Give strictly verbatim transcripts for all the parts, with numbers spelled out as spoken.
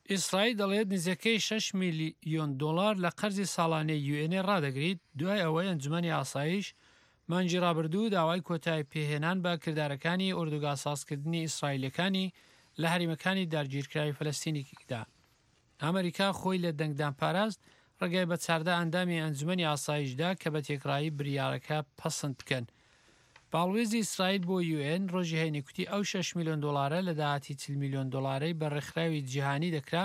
ئیسرائیل دەڵێت نزیەکەی شەش میلیۆن دۆلار لە قەرزی ساڵانەی یو ئێن ڕادەگریت دوای ئەوەی ئەنجومەنی ئاسایش مانگی ڕابردوو داوای کۆتایی پێهێنان بە کردارەکانی ئوردوگا سازکردنی ئیسرائیلەکانی لە هەریمەکانی داگیرکراوی فەلەستینیدا. ئەمریکا خۆی لە دەنگدان پاراست ڕێگای بە چاردە ئەندامی ئەنجومەنی ئاسایشدا کە بە تێکڕایی بریارەکە پەسەند بکەن. باڵوێزی ئیسرائیل بۆ یو ئێن ڕۆژی هەینێکوتی ئەو شەش میلیۆن دۆلارە لە داهاتی چل میلیۆن دۆلارەی بە ڕێکخراوی جیهانی دەکرا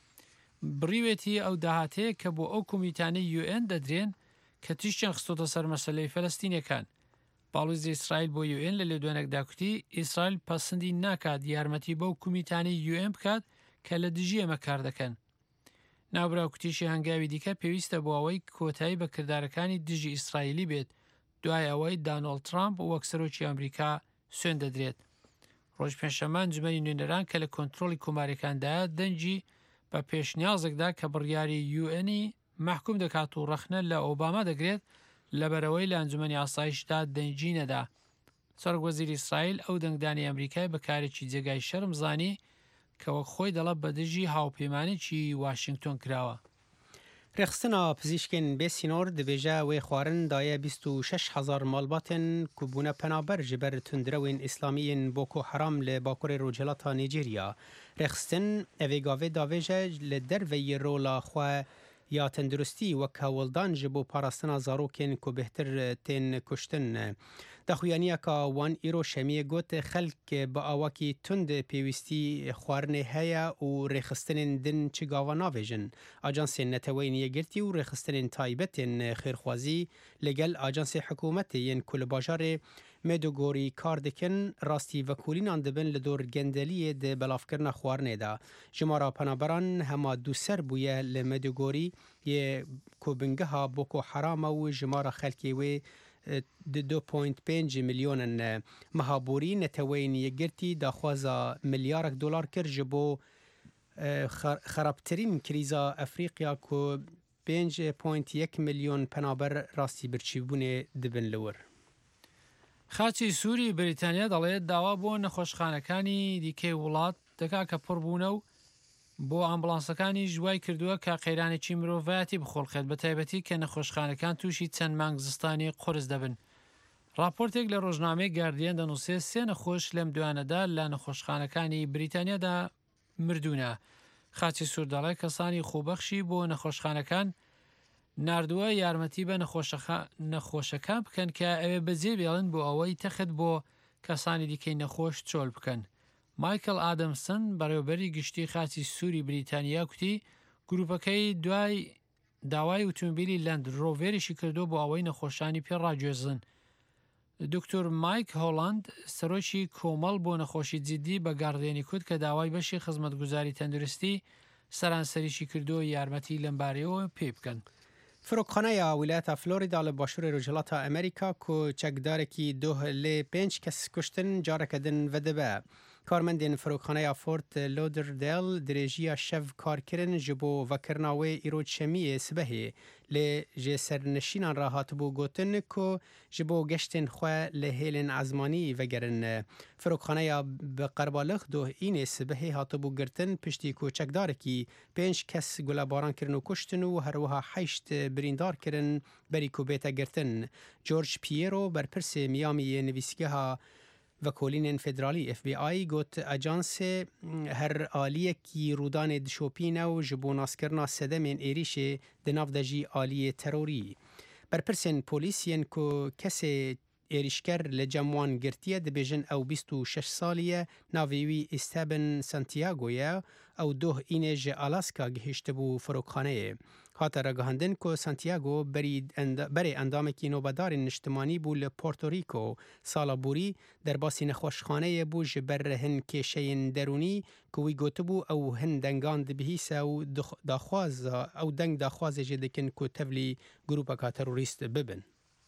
بڕیوێتی ئەو داهاتەیە کە بۆ ئەو کۆمیتانەی یو ئێن دەدرێن کە تیشتیان خستۆتە سەر مەسەلەی فەلەستینیەکان. باڵوێزی ئیسرائیل بۆ یو ئێن لە لێدوێنێکدا کوتی ئیسرائیل پەسەندی ناکات یارمەتی بەو کۆمیتانەی یو ئێن بکات کە لە دژی ئەمە کار دەکەن. ناوبراو کوتیشی هەنگاوی دیکە پێویستە بۆ ئەوەی کۆتایی بە کردارەکانی دژی ئیسرائیلی بێت دوای ئەوەی دانۆڵد ترامپ وەک سەرۆکی ئەمریکا سوێن دەدرێت. ڕۆژ پێنجشەممە ئەنجومەنی نوێنەران کە لە کۆنتڕۆڵی کۆماریەکاندایە دەنجی بە پێشنیازێکدا کە بڕیاری یو ئێنی محکوم دەکات و ڕەخنە لە ئۆباما دەگرێت لەبەرەوەی لە ئەنجومەنی ئاسایشدا دەنجی نەدا. سەرۆکوەزیری ئیسرائیل ئەو دەنگدانی ئەمریکای بەکارێکی جێگای شەرم زانی کەوە خۆی دەڵە بە دژی هاوپەیمانێکی واشنگتۆن کراوە. ڕێخستنا پزیشکên بێسینۆر dibêje wê xwarin daye bîst û şeş hezar malbatên ku bûne penaber ji ber tundrewên îslamiyên Boko Haram li bakurê rojhilata Nîjerya. Rêxistin evê gavê davêje li derveyê rola xwe ya tenduristî wek hewildan ji bo parastina zarokên ku bêhtir tên kuştin. Daxuyaniyeka wan îro şemiyê got xelk bi awakî tund pêwîstî xwarinê heye û rêxistinên din çi gava navêjin. Ajansên neteweyên yekgirtî û rêxistinên taybetên xêrxwazî li gel ajansê hikûmetê yên ku li bajarê Medugorî kar dikin rastî vekolînan dibin li dor gendeliyê di belavkirina xwarinê de. Jimara penaberan hema dûser bûye li Medugorî yê ku bingeha Boko Harama û jimara xelkê wê di du point pênc milyonin mehaborî neteweyên yekgirtî daxwaza milyarek dolar kir ji bo xerabtirîn krîza Efrîqya ku pênc point yek milyon penaber rastî birçîbûnê dibin li wir. خاچی سووری بریتانیا دەڵێت داوا بۆ نەخۆشخانەکانی دیکەی وڵات دەکا کە پڕبوونە و بۆ ئامبڵانسەکانی ژوای کردووە کە قەیرانێکی مرۆڤایەتی بخۆڵخێت بە تایبەتی کە نەخۆشخانەکان تووشی چەند مانگ زستانی قورس دەبن. راپۆرتێک لە ڕۆژنامەی گاردیان دەنووسێت سێ نەخۆش لەم دوانەدا لە نەخۆشخانەکانی بریتانیادا مردوونە. خاچی سوور دەڵێت کەسانی خوبەخشی بۆ نەخۆشخانەکان ناردووە یارمەتی بە نەخۆشەکان بکەن کە ئەوێ بەجێ بێڵن بۆ ئەوەی تەخت بۆ کەسانی دیکەی نەخۆش چۆل بکەن. مایکل ئادەمسن بەڕێوەبەری گشتی خاچی سووری بریتانیا کوتی گروپەکەی دوای داوای ئۆتۆمبیلی لەند ڕۆڤێریشی کردو بۆ ئەوەی نەخۆشانی پێڕاگوێزن. دکتۆر مایک هۆڵاند سەرۆکی کۆمەڵ بۆ نەخۆشی جدی بە گاردێنی کوت کە داوای بەشی خزمەتگوزاری تەندروستی سەرانسەریشی کردو یارمەتی لەمبارەوە پێ بکەن. فرۆکخانەیە ویلایەتە فلۆریدا لە باشووری ڕۆژهەڵاتە ئەمریکا کو چەکدارێکی دۆه لێ پێنج کەس کوشتن جارەکە دن vedibe. کارمەندên فرۆکخانەیە فۆرت لۆدردێل درێژیە şev karkirin ji bo vekirina wê îroj şemiyê sibehê lê jê sernişînan re hatibû gotin ku ji bo geştên xwe li hêlên ezmanî vegerin. Firokxaneya bi qerbalix dohînê sibehê hatibû girtin piştî ku çekdarekî pênc kes gulebaran kirin û kuştin û herwiha heşt birîndar kirin berî ku bête girtin. George Piero berpirsê Miamiyê nivîsgeha vekolînên federalî F B I got ajansê her aliyekî rûdanê dişopîne û ji bo naskirina sedemên êrişê di nav de jî aliyê terorî. Berpirsên polîsiyên ku kesê êrişker li cem wan girtiye dibêjin ew bîst û şeş salî ye, navê wî Esteban Santiago ye, ew doh înê ji Alaska gihîştibû firokxaneyê. Hate ragihandin ku Santiago berê endamekî nobedarên niştimanî bû li Porto Rico sala borî derbasî nexweşxaneyê bû ji ber hin kêşeyên derûnî ku wî gotibû ew hin dengan dibihîse û daxwaza ew deng daxwazê jê dikin ku tevlî grupeka terorîst bibin.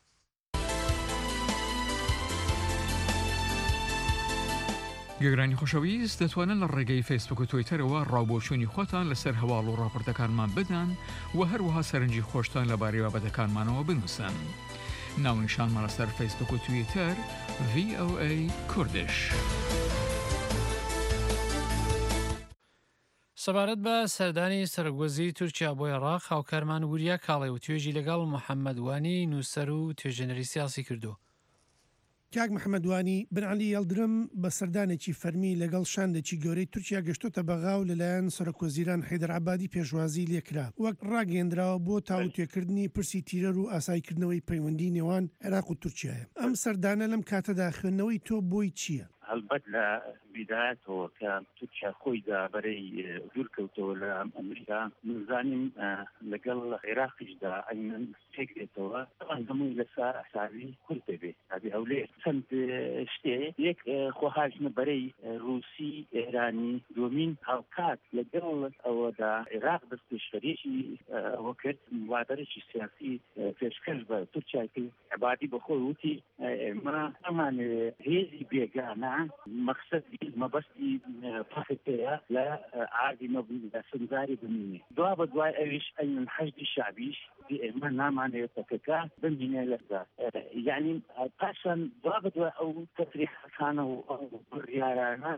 گەگرانی خۆشەویست دەتوانن لە ڕێگەی فیسبوک و تویتەرەوە ڕاوبۆچوونی خۆتان لەسەر هەواڵ و ڕاپۆرتەکانمان بدەن و هەروەها سەرنجی خۆشتان لەبارەی بابەتەکانمانەوە بنووسن. ناونیشانمان لەسەر فیسبوک و تویتەر V O A کوردش. سەبارەت بە سەردانی سەرۆکوەزیری تورکیا بۆ عێراق هاوکارمان وریا کاڵێ و توێژی لەگەڵ محەممەد وانی نووسەر و توێژەنەری سیاسی کردو. کاک محەممەدوانی بنعلی یەڵدرم بە سەردانێکی فەرمی لەگەڵ شاندێکی گەورەی تورکیا گەشتۆتە بەغاو لەلایەن سەرۆکوەزیران حەیدەر عەبادی پێشوازی لێکرا وەک ڕاگەیەندراوە بۆ تاوتوێکردنی پرسی تیرەر و ئاسایکردنەوەی پەیوەندی نێوان عێراق و تورکیایە. ئەم سەردانە لەم کاتەدا خوێندنەوەی تۆ بۆی چییە؟ هەڵبەت لە بیدایەتەوە کە تورکیا خۆیدا بەرەی دوورکەوتەوە لە ئەمریکا نزانیم لەگەڵ عێراقیشدا ئەمن فکرێتەوە هەمووی لەسەر ئەساوی کورد دەبێت ئەبێ هەولێر چەند شتێ یەک خۆهاژنە بەرەی رووسی ئێرانی دومین هاوکات لەگەڵ ئەوەدا عێراق دەست پێشخەرێکی ئەوە کرد مبادرەی سیاسی پێشکەش بە تورکیا کرد. عەبادی بەخۆی وتی ئێمە ئەمان هێزی بێگانە مەقسەدی مەبەستی پاکتەیە لە ئاگی مەبوو لە سنجاری بمینێ دوا بە دوای ئەویش ئەین حەشدی شعبیش ئێمە نامانەوێت پەکەکە بمینێ لەسا یعنی پاشان دوا بە دوای ئەو تەفریحەکانە و ئەو بڕیارانە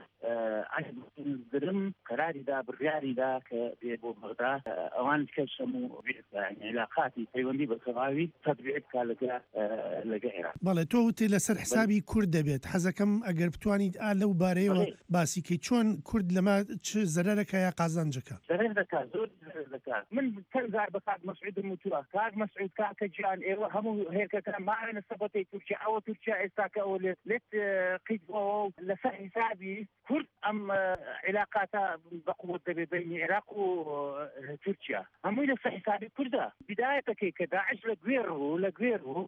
درم قەراریدا بڕیاریدا کە بێ بۆ بەغدا ئەوان کەش هەموو علاقاتی پەیوەندی بە تەواوی تەطبیق کا لەگە لەگە عێراق. بەڵێ تۆ وتی لەسەر حسابی کورد دەبێت حەزەکەم ئەگەر بتوانیت ئا لەو بارەیەوە باسیکەی چۆن کورد لەما چ زەرەرەکە یا قازانجەکە؟ زەرەر دەکات زۆر زەرەر دەکات. من کەنزار بە کاک مەسعودم وتووە کاک مەسعود کاکە گیان ئێوە هەموو هێرکەکان ماوێنە سەبەتەی تورکیا ئەوە تورکیا ئێستا کە ئەوە لێت قیدبەوە لەسەر حسابی کورد ئەم علاقاتە بەقووت دەبێت بینی عێراق و تورکیا هەمووی لەسەر حسابی کوردە. بدایەتەکەی کە داعش لە گوێر و لە گوێر و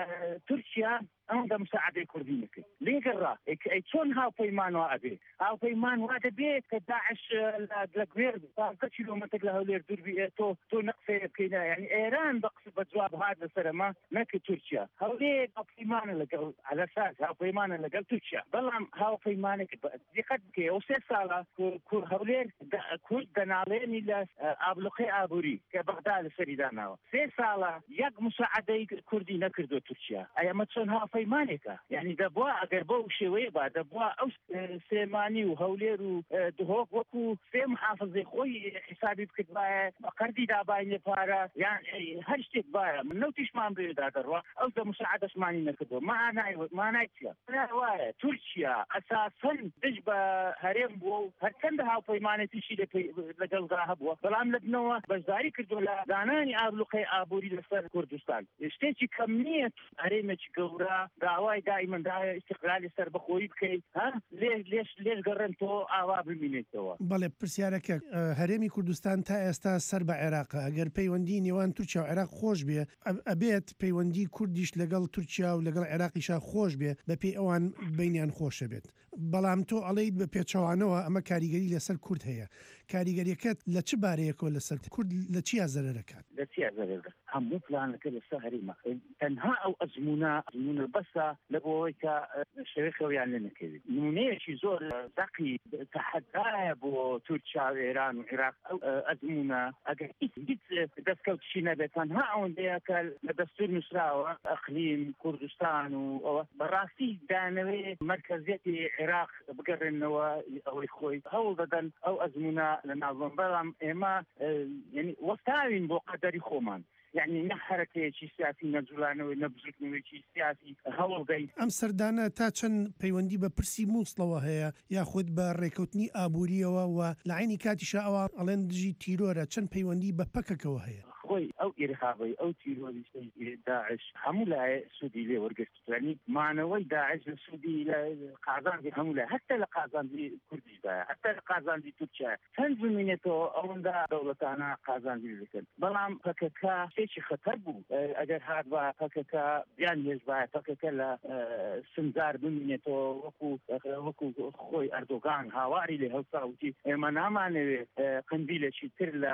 تورکیا ئەوەندە مساعدەی کوردی نەکرد لێگەڕا ئەی چۆن هاوپەیمانەوە ئەبێ هاوپەیمان وا دەبێت کە داعش لە گوێر پانزە کیلۆمەتر لە هەولێر دوور بێ تۆ تۆ نەقسەیە بکەینە یعنی ئێران بەقسە بە جواب هات لەسەرەمە نەکرد تورکیا هەولێر هاوپەیمانە لەگەڵ على ئەساس هاوپەیمانە لەگەڵ تورکیا بەڵام هاوپەیمانێک دقت بکەی ئەو سێ ساڵە هەولێر کورد دەناڵێنی لە ئابلوقەی ئابووری کە بەغدا لەسەری داناوە سێ ساڵە یەک مساعدەی کوردی نەکردو تورکیا ئەمە چۆن هاوپەیمانێکە یعنی دەبووە ئەگەر بەو شێوەیە با دەبووە ئەو سێمانی و هەولێر و دهۆک وەکو سێ محافظەی خۆی حسابی بکرد وایە قەردی داباینێ پارە یان هەر شتێک وایە من نەوتیشمان بێدا دەڕوە ئەو دە مساعدەشمانی نەکردو مانای چییە وایە تورکیا ئەساسەن دژ بە هەرێم بووە و هەرچەندە هاوپەیمانێتیشی لەگەڵدا هەبووە بەڵام لەبنەوە بەشداری کردو لە دانانی ئابلوقەی ئابووری لەسەر کوردستان شتێکی کەم نییە هەرێمێکی گەورە داوای دائیمەندایە استقلالی سەربەخۆیی بکەیت لێش لێش لێش گەڕێن تۆ ئاوا ببینێتەوە. بەڵێ پرسیارەکە هەرێمی کوردستان تا ئێستا سەر بە عێراقە ئەگەر پەیوەندی نێوان تورکیا و عێراق خۆش بێ ئەبێت پەیوەندی کوردیش لەگەڵ تورکیا و لەگەڵ عێراقیشا خۆش بێ بەپێی ئەوان بینیان خۆشە بێت بەڵام تۆ ئەڵەیت بە پێچەوانەوە ئەمە کاریگەری لەسەر کورد هەیە کاریگەریەکەت لە چ بارەیەکەوە لەسەر کورد لە چیا زەرەرەکات لە چیا زەرەر هەموو پلانەکە لەسەر هەرێمە تەنها ئەو ئەزمونە ئەزمونە بەسە لە بۆەوەی کە شەوێ خەویان لێ نەکەوێت نمونەیەکی زۆر دەقی تەحەدایە بۆ تورکیا و ئێران و عێراق ئەو ئەزمونە ئەگەر هیچ دەستکەوتشی نەبێت تەنها ئەوەندەیە کە لە دەستور نووسراوە ئەقلیم کوردستان و ئەوە بەڕاستی دانەوێ مەرکەزیەتی عێراق بگەڕێنەوە ئەوەی خۆی هەوڵ دەدەن ئەو ئەزمونە لە ناوبەم بەڵام ئێمە ینی وەستاوین بۆ قەدەری خۆمان یعنی نە حرەکەیەکی سیاسی نەجوڵانەوەی نەبزوتنەوەیکی سیاسی هەوڵدەین. ئەم سەردانە تا چەند پەیوەندی بە پرسی مووسڵەوە هەیە یاخود بە ڕێکەوتنی ئابووریەوە و لە عینی کاتیشە ئەوە ئەڵێن دژی تیرۆرە چەند پەیوەندی بە پەکەکەوە هەیە خۆی ئەو ئێرهابەی ئەو تیرۆریستەی داعش هەموو لایە سوودی لێ وەرگرتوانی مانەوەی داعش لە سوودی لە قازانجی هەموو لای هەتا لە قازانجی کوردیشدایە هەتا لە قازانجی تورکیا چەند بمینێتەوە ئەوەندا دەوڵەتانە قازانجی دەکەن بەڵام پەکەکە شتێکی خەتەر بوو ئەگەر هات بە پەکەکە بیان هێز بایە پەکەکە لە سنجار بمینێتەوە وەکو وەکو خۆی ئەردۆغان هاواری لێ هەڵساوتی ئێمە نامانەوێت قندیلێکی تر لە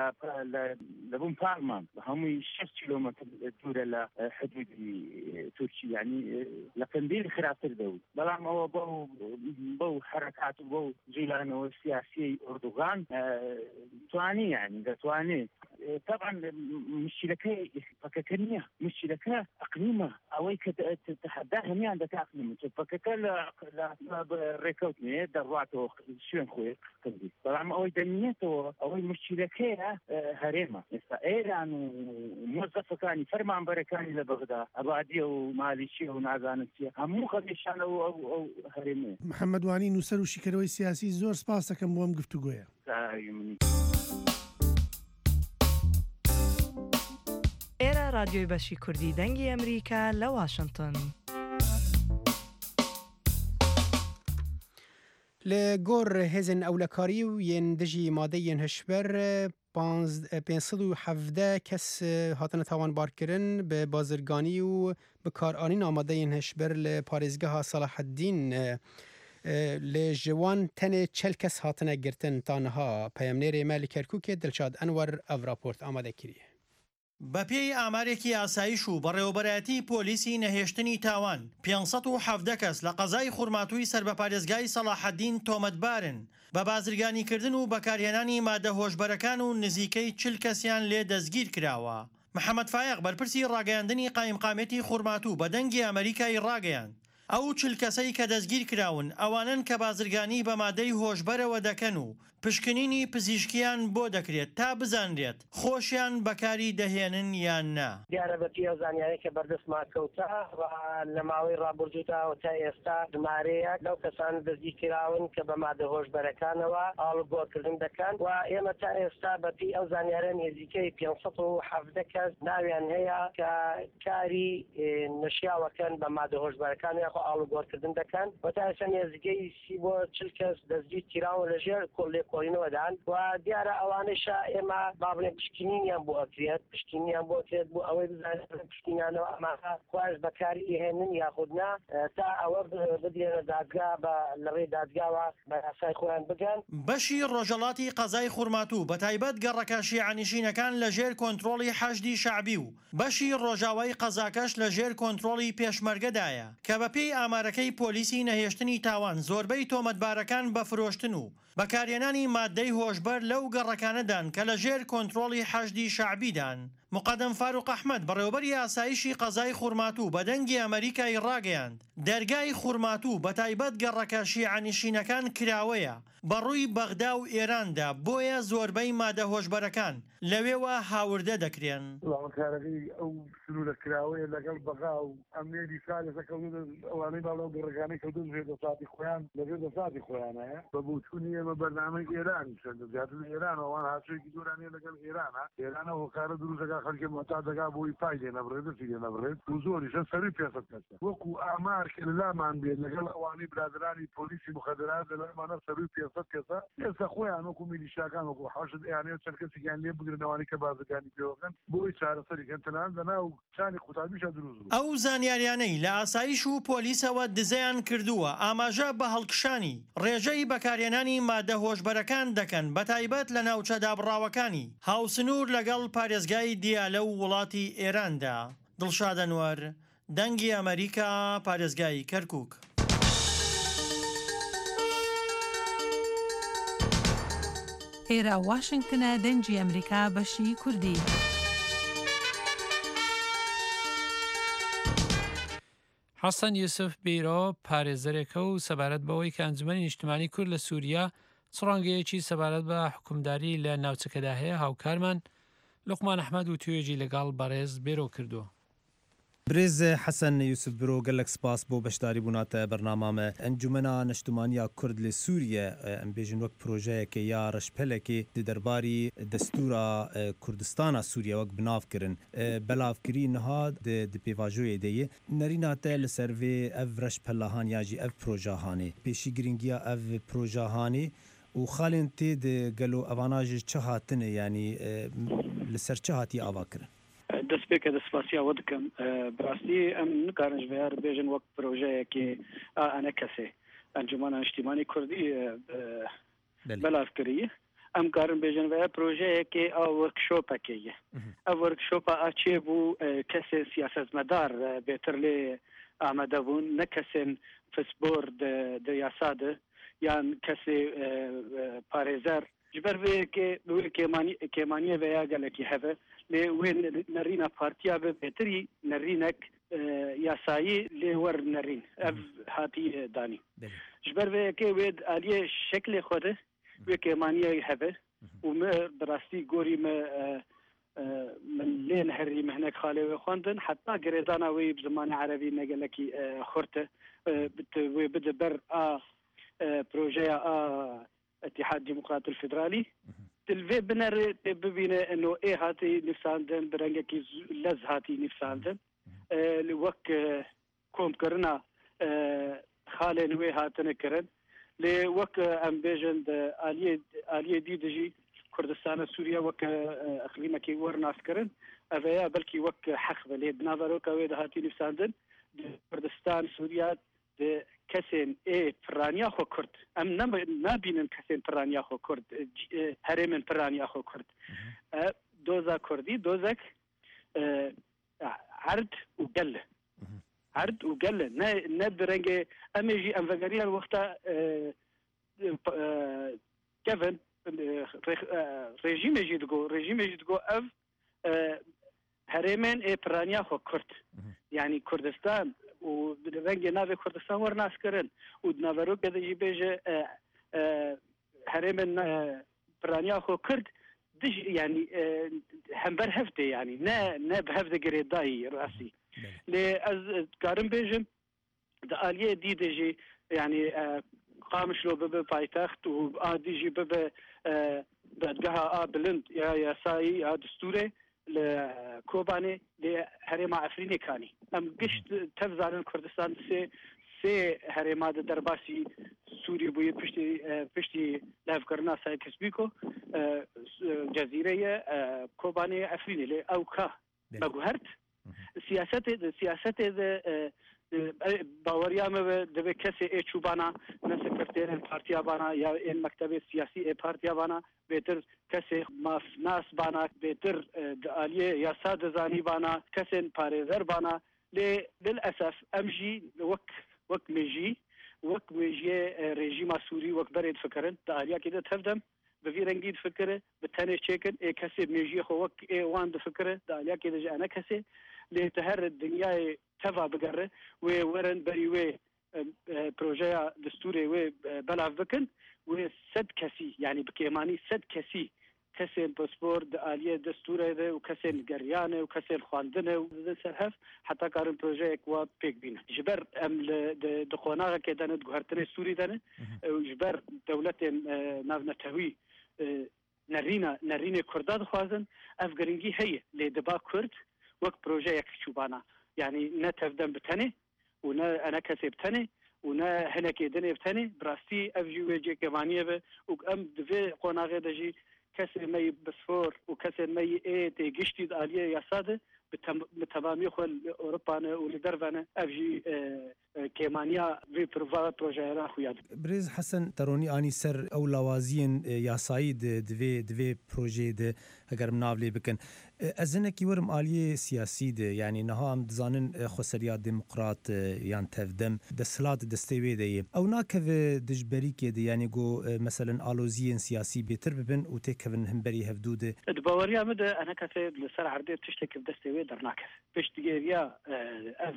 لەبوون پارمان هەمووی شەش کیلۆمەتر دوورە لە حدودی تورکی یعنی لە قندیل خراپتر دەوت بەڵام ئەوە بەو بەو حرەکات و بەو جوولانەوە سیاسی ئەردۆغان توانی یعنی دەتوانێت طبعا مشكلة فككنية مشكلة أقليمة أو كتحداها مي عندك أقليمة فككل ريكوتني درعته شون خوي قلبي طبعا أو دنيته أو مشكلة هريمة إيران وموظف كاني فرمان بركاني لبغداد أبادية وماليشيا ونازانسيا همو خليشان أو أو أو هريمة محمد وانی نووسەر و شیکەرەوەی سیاسی زۆر سپاس دەکەم بۆ ئەم گفتوگۆیە. ئێرە رادیۆی بەشی کوردی دەنگی ئەمریکا لە واشنگتن. لە گۆڕ هێزن ئەولەکاری و یەن دژی مادەیەن هەشبەر پێنسەد و حەڤدە کەس هاتنە تاوانبارکردن بە بازرگانی و بەکارئانین ئامادەیەن هەشبەر لە پارێزگەها سەلاحەددین لە ژەوان تەنێ چەل کەس هاتنە گرتن تانەها پەیامنێرێ مە لە کەرکووکێ دڵشاد ئەنوەر ئەڤ راپۆرت ئامادە کردیە. بەپێی ئامارێکی ئاسایش و بەڕێوەبەرەتی پۆلیسی نەهێشتنی تاوان پێنسەد و حەڤدە کەس لە قەزای خوڕماتووی سەر بە پارێزگای سەلاحەددین تۆمەتبارن بە بازرگانیکردن و بەکارهێنانی مادە هۆشبەرەکان و نزیکەی چل کەسیان لێ دەستگیر کراوە. محەممەد فایق بەرپرسی ڕاگەیاندنی قایمقامەتی خوڕماتوو بە دەنگی ئەمریکای ڕاگەیاند ئەو چل کەسەی کە دەستگیر کراون ئەوانن کە بازرگانی بە مادەی هۆشبەرەوە دەکەن و پشکنینی پزیشکیان بۆ دەکرێت تا بزانرێت خۆشیان بەکاری دەهێنن یان نا. دیارە بە پێ زانیاری کە بەردەستمان کەوتە لە ماوەی ڕابردوودا تا ئێستا ژمارەیە لەو کەسان دەستگیر کراون کە بە مادە هۆشبەرەکانەوە ئاڵوگۆڕکردن دەکەن و ئێمە تا ئێستا بەپی ئەو زانیارە نێزیکەی پێنسەد و حەڤدە کەس ناویان هەیە کە کاری نەشیاوەکەن بە مادە هۆشبەرەکان یاخۆ ئاڵوگۆڕکردن دەکەن و تا ئێستا نێزیکەی سی بۆ چل کەس دەستگیر کراون لەژێر کۆڵینەوەدان و دیارە ئەوانەشە ئێمە بابڵێ پشکنینیان بۆ ئەکرێت پشکنیان بۆ ئەکرێت بۆ ئەوەی بزانێت پشکنیانەوە ئەماها خواش بەکاری ئێهێنن یاخودنا تا ئەوە بدرێنە دادگا بە لەڕێی دادگاوە بە یاسای خۆیان بگەن. بەشی ڕۆژەڵاتی قەزای خوڕماتوو بە تایبەت گەڕەکە شیعەنشینەکان لە ژێر کۆنتڕۆڵی حەشدی شەعبی و بەشی ڕۆژاوای قەزاکەش لە ژێر کۆنتڕۆڵی پێشمەرگەدایە کە بەپێی ئامارەکەی پۆلیسی نەهێشتنی تاوان زۆربەی تۆمەتبارەکان بە فرۆشتن و بەکارهێنانی مادەی هۆشبەر لەو گەڕەکانەدان کە لە ژێر کۆنتڕۆڵی حەشدی شەعبیدان. مقدم فاروق ئەحمەد بەڕێوەبەری ئاسایشی قەزای خوڕماتوو بە دەنگی ئەمریکای ڕاگەیاند دەرگای خوڕماتوو بە تایبەت گەڕەکە شیعەنشینەکان کراوەیە بەڕووی بەغدا و ئێراندا بۆیە زۆربەی مادە هۆشبەرەکان لەوێوە هاوردە دەکرێن. کارەکەی ئەو سنوورە کراوەیە لەگەڵ بەغا و ئەمێری سالێسەکەوتە ئەوانەی باڵەو گەڕەکانەی کەوتن ژێر دەساڵاتی خۆیان لەژێر دەساڵاتی خۆیانەیە بە بوتونی ئێمە بەرنامەی ئێران چەند زیاتر ئێران ئەوان هاتوویەکی دوورانیە لەگەڵ ئێرانە ئێرانە هۆکارە دروستەکە خەڵکی مۆتا دەگا بۆی پای لێ نەبڕێت دەستی لێ نەبڕێت و زۆریشە سەری پێسەد کەسە وەکو ئامار کە لەلامان بێت لەگەڵ ئەوانەی برادرانی پۆلیسی مخەدرات لەلامانە سەروی پێسەد کەسە ئێستا خۆیان وەکو میلیشیاکان وەکو حەشد ئەیانەیە چەند کەسێکیان لێ بگرنەوەی کە بازرگانی پێوەکەن بۆی چارەسەریکەن تەنانەت لەناو چانی قوتابیشە دروست بوو. ئەو زانیاریانەی لە ئاسایش و پۆلیسەوە دزەیان کردووە ئاماژە بە هەڵکشانی ڕێژەی بەکارهێنانی مادە هۆشبەرەکان دەکەن بە تایبەت لە ناوچە دابڕاوەکانی هاوسنوور لەگەڵ پارێزگای دیالە و وڵاتی ئێراندا. دڵشاد ئەنوەر دەنگی ئەمریکا پارێزگای کەرکووک. ئێرە واشنگتنە دەنگی ئەمریکا بەشی کوردی. حەسەن یوسف بیرۆ پارێزەرێکە و سەبارەت بەوەی کە ئەنجومەنی نیشتیمانی کورد لە سووریا چڕانگەیەکی سەبارەت بە حکومداری لە ناوچەکەدا هەیە هاوکارمان لوقمان ئەحمەد و توێژی لەگەڵ بەڕێز بێرۆ کردووە. برێز حەسەن یوسف برۆ گەلک سپاس بۆ بەشداری بووناتە بەرنامامە ئەنجومەنا نیشتیمانیا کورد لە سووریە ئەم بێژن وەک پرۆژەیەکە یا ڕەشپەلێکی دی دەرباری دەستوورا کوردستانە سووریا وەک بناوکردن بەلاوکری نەهات دی پێواژۆیە دەیە نەریناتە لە سەرڤێ ئەڤ ڕەشپەلەهان یاژی ئەڤ پرۆژەهانێ پێشی گرنگیە ئەڤ پرۆژەهانێ و خاڵێن تێ گەلۆ ئەڤاناژ چه هاتنە ینی لەسەر چه هاتی ئاواکردن. دەست پێکە دەستپاسیاوە دکەم بڕاستی ئەم نکارنج بەیار بێژن وەک پرۆژەیەکی ئەنە کەسێ ئەنجومەنە نیشتیمانی کوردی بەلافکردی ئەم کارن بێژن بەیە پرۆژەیەکی ئەو وەرکشۆپەکەیە ئەو وەرکشۆپە ئاچێ بوو کەسێ سیاسەتمەدار بێتر لێ ئامادە بوون نە کەسێن فسبۆر دە یاسادە یان کەسێ پارێزەر جبر به که به کمانی کمانی و یا گلکی هفه لی وین نرینا پارتیا به بهتری نرینک یاسایی لی ور نرین اف هاتی دانی جبر به که وید علی شکل خوده و کمانی هفه و ما براستی گوری ما من لين هري مهنك خالي وخوندن حتى قريدانا وي بزمان عربي نقلكي خورته وبدا بر ا بروجيا ا اتحاد ديمقراطي الفيدرالي تلفي بنر ببينا انه ايه هاتي نفساندن برنجكي لز هاتي نفساندن لوك كوم كرنا خالي نوي هاتن كرن لوك امبيجن اليه اليه دي دجي كردستان سوريا وك اقليمه كي ورناس كرن افيا بلكي وك حق بلي بنظرو كويد هاتي نفساندن كردستان سوريا كسين اي فرانيا خو كرد ام نابين كسين فرانيا خو كرد هرمن فرانيا خو كرد دوزا كردي دوزك عرض وقله عرض وقله نبرنج امجي انفغاريا الوقت كيفن رژیم جدگو رژیم جدگو اف هرمن ای پرانیا خو کرد یعنی کردستان و رنگ ناو کردستان ورناس کرن و ناورو که دی بیجه هرمن پرانیا خو کرد دش یعنی هم بر هفته یعنی نه نه به هفته گریدایی راسی لی از کارم بیجم دالیه دیدجی یعنی قامش لو بب پایتخت و آدیجی بب بدقها بلند يا يا ساي يا دستوري لكوباني لهريما عفريني كاني ام قشت تفزار كردستان سي سي هريما درباسي سوري بوي بشتي بشتي لافكرنا ساي كسبيكو جزيره كوباني عفريني لي او كا بغهرت سياسته سياسته باوریا مو دبه کسی ای چوبانا نه سکرتیر پارتیا بانا یا این مکتب سیاسی ای پارتیا بانا بهتر کسی ماف ناس بانا بهتر عالیه یا ساده زانی بانا کسی پارێزەر بانا لی للاسف امجی وک وک میجی وک میجی رژیم سوری وک برید فکرن عالیا کده تفدم بفي رنجيد فكره بتاني تشيكن اي كسي ميجي خوك اي وان فكره داليا كده جانا كسي لتهر الدنيا تفا بقره وورن بري وي بروجيا دستوري وي بلاف بكن وسد كسي يعني بكيماني سد كسي كسين باسبور داليا دستوري ده وكسين قريانه وكسين خواندنه وسرحف حتى كارن بروجيك و بيك بينا جبر ام دخوناغا كده ندغرتري سوري ده وجبر دولتين نافنتوي نرينا نرينا كرداد خوازن افغرينجي هي لدبا كرد وقت بروجيك شوبانا يعني نتفدم بتني ونا انا كسب تني ونا هنا كيدني بتني براستي افجي وجي كمانيه وام دفي قوناغه دجي كسر مي بسفور وكسر مي اي تي قشتي داليه ياساده بتمامي خل اوروبا ولدرفنا افجي كيمانيا في بروفا بروجيرا خويا بريز حسن تروني اني سر او لوازين يا سعيد دفي دفي بروجي د اگر مناولي بكن ازنكي ورم اليه سياسي د يعني نهام دزانن خسريا ديمقراط يان تفدم د سلاد دستوي دي او ناكف دجبري كده يعني جو مثلا الوزين سياسي بيتر ببن وتكفن همبري هفدود دباوريا مد انا كتب لسر عردي تشتكي بدستوي درناكف بشتيريا اف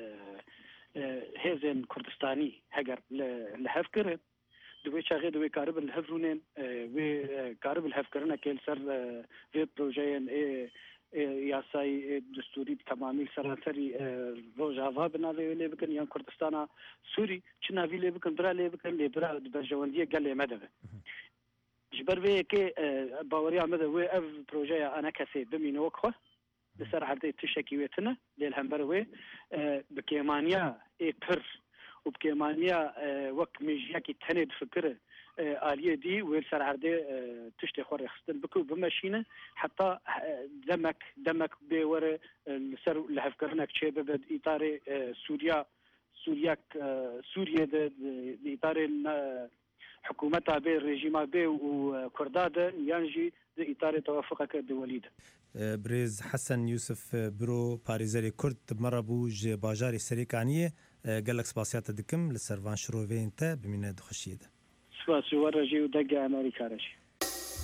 هزن كردستاني هجر لهفكر دوي شاغي دوي كارب الهفرونين وي كارب الهفكرنا كيل سر في بروجين اي ياساي دستوري تمامي سراسري روجافا بناوي لي بكن يان كردستان سوري چناوي لي بكن برا لي بكن لي برا برجوانديه قال مدبه جبر في كي باوريا مدى وي اف بروجي انا كسي بمين وكخه لسر عردي تشكيوتنا للهمبروي بكيمانيا اي بر وبكيمانيا وك ميجياكي تند فكره آلية دي ويلسر عردي تشتي خوري خستن بكو بماشينة حتى دمك دمك بور السر لهفكرنا كشي ببد إطار سوريا سورياك سوريا ده إطار حكومتها بي رجيمها بي وكرداد ينجي ده إطار توافقك الدولي ده بريز حسن يوسف برو باريزاري كرد مرة بوج باجاري سريكانية قالك سباسيات دكم لسرفان شروفين تا بمينة دخشيدة سوا سوا رجي ودقة أمريكا رجي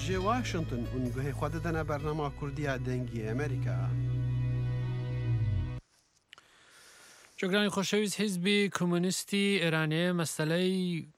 ji Washington û guhê xwe didine bernama Kurdiya dengî Amerîka. جۆگرانی خۆشەویست حیزبی کۆمونیستی ئێرانێ مەسەلەی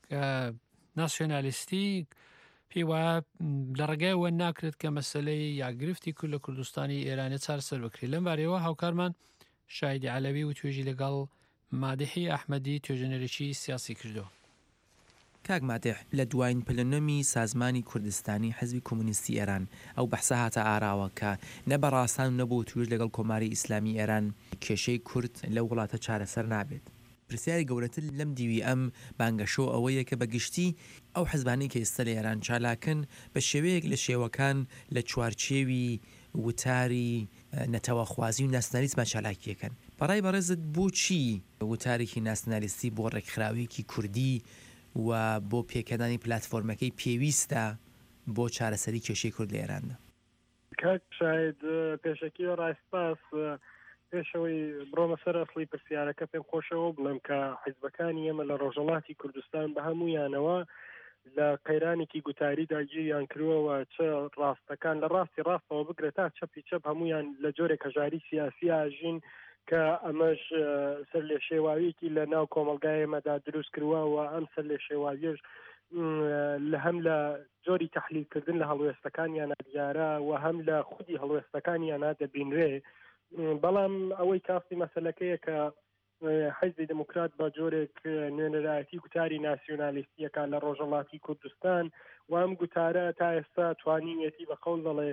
ناسیۆنالیستی پێی وایە لە ڕێگایەوە ناکرێت کە مەسەلەی یاگرفتی کورد لە کوردستانی ئێرانێ چارەسەر بکرێت. لەم بارەوە هاوکارمان شایدی عەلەوی و توێژی لەگەڵ مادحی ئەحمەدی توێژەنەرێکی سیاسی کردەوە. کاک مادح لە دوایین پلەنەمی سازمانی کوردستانی حزبی کۆمونیستی ئێران ئەو بەحسە هاتە ئاراوە کە نەبەڕاستان و نەبوو توێژ لەگەڵ کۆماری ئیسلامی ئێران کێشەی کورد لەو وڵاتە چارەسەر نابێت. پرسیاری گەورەتر لەم دیوی ئەم بانگەشۆ ئەوەیە کە بەگشتی ئەو حزبانی کە ئێستا لە ئێران چالاکن بە شێوەیەک لە شێوەکان لە چوارچێوی وتاری نەتەوەخوازی و ناسنالیسمان چالاکیەکەن. بەڕای بەڕێزت بۆچی وتارێکی ناسنالیستی بۆ ڕێکخراوێکی کوردی و بۆ پێکەدانی پلتفۆرمەکەی پێویستە بۆ چارەسەری کێشەی کورد لە ئێراندا؟ کاک شاید پێشەکی و ڕاستپاس پێشەوەی بڕۆمە سەر ئەسڵی پرسیارەکە پێم خۆشەوە بڵێم کە حیزبەکانی ئێمە لە ڕۆژهەڵاتی کوردستان بە هەموویانەوە لە قەیرانێکی گوتاریدا گیریان کردووەوە چه ڕاستەکان لە ڕاستی ڕاستەوە بگرێت تا چەپی چەپ هەمویان لە جۆرێک هەژاری سیاسی ئاژین کە ئەمەش سەر لێ شێواویەکی لە ناو کۆمەلگای ئێمەدا دروست کردووە ئەم سەر لێ شێواویەش لە هەم لە جۆری تەحلیلکردن لە هەڵوێستەکانیانە دیارە و هەم لە خودی هەڵوێستەکانیانە دەبینرێ. بەڵام ئەوەی کافتی مەسەلەکەیە کە حیزبی دموکرات بە جۆرێک نوێنەرایەتی گوتاری ناسیۆنالیستیەکە لە ڕۆژهەڵاتی کوردستان و ئەم گوتارە تا ئێستا توانینێتی بە قەول دەڵێ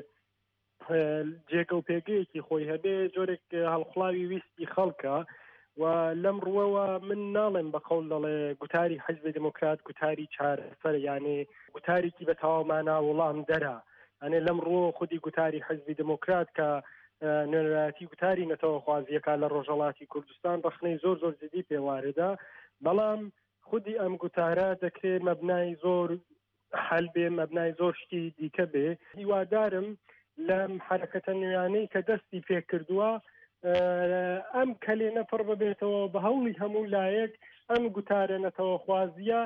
جێگە و پێگەیەکی خۆی هەبێ جۆرێک هەڵخڵاوی ویستی خەڵکە و لەم ڕوەوە من ناڵێم بە قەول دەڵێ گوتاری حیزبی دموکرات گوتاری چارەسەر یانێ گوتارێکی بە تەواومانە وەڵام دەرە ئەنێ لەم ڕوە خودی گوتاری حیزبی دموکرات کە نوێنەرایەتی گوتاری نەتەوەخوازیەکە لە ڕۆژهەڵاتی کوردستان بەخنەی زۆر زۆر زیدی پێوارەدا بەڵام خودی ئەم گوتارە دەکرێت مەبنای زۆر حەل بێ مەبنای زۆر شتی دیکە بێ. هیوادارم لەم حرەکەتە نوێیانەی کە دەستی پێ کردووە ئەم کەلێ نەپڕ ببێتەوە بە هەوڵی هەموو لایەک ئەم گوتارە نەتەوەخوازیە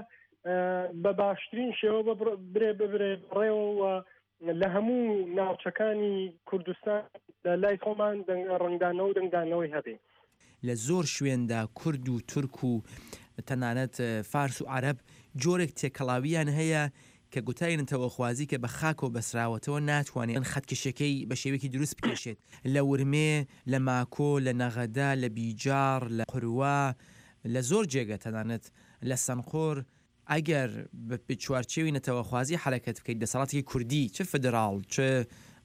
بە باشترین شێوە برێ ببرێ بڕێەوە لە هەموو ناوچەکانی کوردستان لە لای خۆمان ڕنگدانەوە و دەنگدانەوەی هەبێ. لە زۆر شوێندا کورد و تورک و تەنانەت فارس و عەرەب جۆرێک تێکەڵاویان هەیە کە گوتاری نەتەوەخوازی کە بە خاکۆ بەسراوەتەوە ناتوانێت ئەن خەتکشەکەی بە شێوەیەکی دروست بکێشێت لە ورمێ لە ماکۆ لە نەغەدا لە بیجار لە قوروا لە زۆر جێگە تەنانەت لە سەنخۆر ئەگەر بە چوارچێوی نەتەوەخوازی حرەکەت بکەیت دەسەڵاتی کوردی چه فدراڵ چه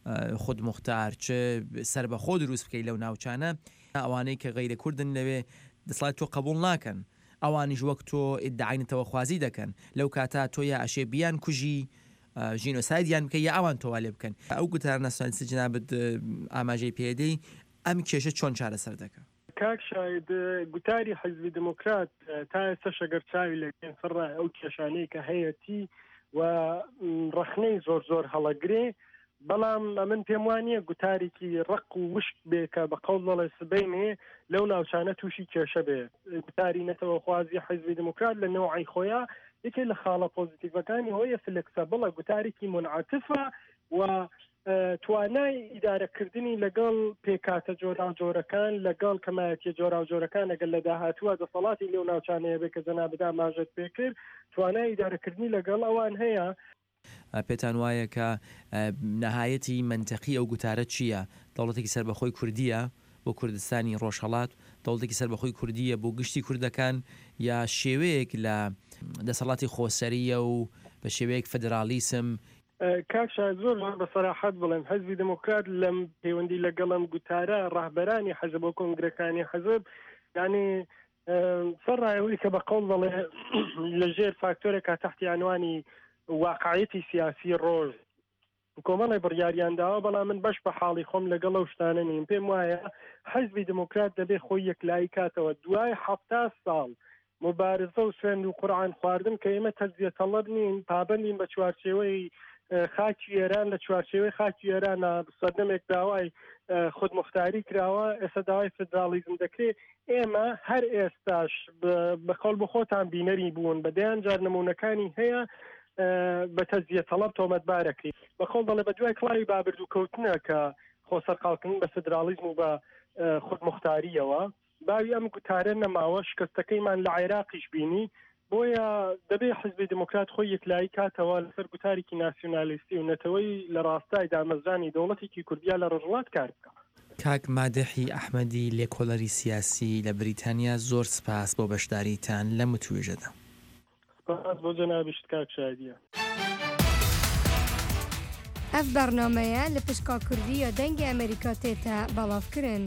خودمختار چه سربەخۆ دروست بکەیت لەو ناوچانە ئەوانەی کە غەیرە کوردن لەوێ دەسەڵاتی تۆ قبول ناکەن ئەوانیش وەک تۆ ئیدعای نەتەوەخوازی دەکەن لەو کاتا تۆ یا ئەشێ بیان کوژی ژینۆسایدیان بکە یا ئەوان تۆوا لێ بکەن. ئەو گوتار ناسیۆنالیستی جنابەت ئاماژەی پێدەی ئەم کێشە چۆن چارەسەر دەکات؟ کاک شاید گوتاری حیزبی دموکرات تا ئێستا شەگەر چاوی لەگەن سەرڕای ئەو کێشانەی کە هەیەتی و ڕەخنەی زۆر زۆر هەڵەگرێ بەڵام من پێم وانییە گوتارێکی ڕق و وشک بێ کە بە قەول دەڵێ سبەینێ لەو ناوچانە تووشی کێشە بێ. گوتاری نەتەوەخوازی حیزبی دموکرات لە نەوعی خۆیان یەکێ لە خاڵە پۆزیتیڤەکانی هۆیە فلکسەبڵە گوتارێکی منعاتفە و توانای ئیدارەکردنی لەگەڵ پێکاتە جۆرا جۆرەکان لەگەڵ کەمایەتی جۆرا جۆرەکان لەگەل لە داهاتووە دەسەڵاتی لەو ناوچانەیە بێ کە جەنابەدا ماژەت پێ کرد توانای ئیدارەکردنی لەگەڵ ئەوان هەیە. پێتان وایە کە نەهایەتی منتەقی ئەو گوتارە چییە؟ دەوڵەتێکی سەربەخۆی کوردیە بۆ کوردستانی ڕۆژهەڵات دەوڵەتێکی سەربەخۆی کوردیە بۆ گشتی کوردەکان یا شێوەیەک لە دەسەڵاتی خۆسەریە و بە شێوەیەک فدرالیسم؟ کاک شاید زۆر بە سەراحەت بڵێم حیزبی دموکرات لەم پەیوەندی لەگەڵم گوتارە ڕاهبەرانی حەزب و کۆنگرەکانی حەزب یعنی سەرڕایەوەی کە بە قەول دەڵێ لەژێر فاکتۆرێکە تەحتی عنوانی واقعیەتی سیاسی ڕۆژ کۆمەڵی بڕیاریانداوە بەڵام من بەش بە حاڵی خۆم لەگەڵ ئەو شتانە نیم. پێم وایە حیزبی دموکرات دەبێ خۆی یەکلایی کاتەوە دوای حەفتا ساڵ مبارزە و سوێند و قورعان خواردن کە ئێمە تەجزیەتەڵەر نین پابەندین بە چوارچێوەی خاکی ئێران لە چوارچێوەی خاکی ئێرانە سەردەمێک داوای خودمختاری کراوە ئێستا داوای فدرالیزم دەکرێت. ئێمە هەر ئێستاش بە قەول بە خۆتان بینەری بوون بەدەیان جار نمونونەکانی هەیە بە تەزیە تەڵەب تۆمەتبارەکەی بەخۆڵ دەڵێ بە دوای کڵاوی بابرد و کەوتنە کە خۆسەرقاڵکردن بە فدرالیزم و بە خودمختاریەوە باوی ئەم گوتارە نەماوە شکستەکەیمان لە عێراقیش بینی بۆیە دەبێ حزبی دموکرات خۆی یەکلایی کاتەوە لەسەر گوتارێکی ناسیۆنالیستی و نەتەوەی لە ڕاستای دامەزرانی دەوڵەتێکی کوردیا لە ڕۆژهەڵات کار بکە. کاک مادەحی ئەحمەدی لێکۆڵەری سیاسی لە بریتانیا زۆر سپاس بۆ بەشداریتان لە متوێژەدا. سپاس بۆ جەنابیشت کاک شادیە. ئەف بەرنامەیە لە پشکا کوردی یا دەنگی ئەمریکا تێتە بەڵاوکردن.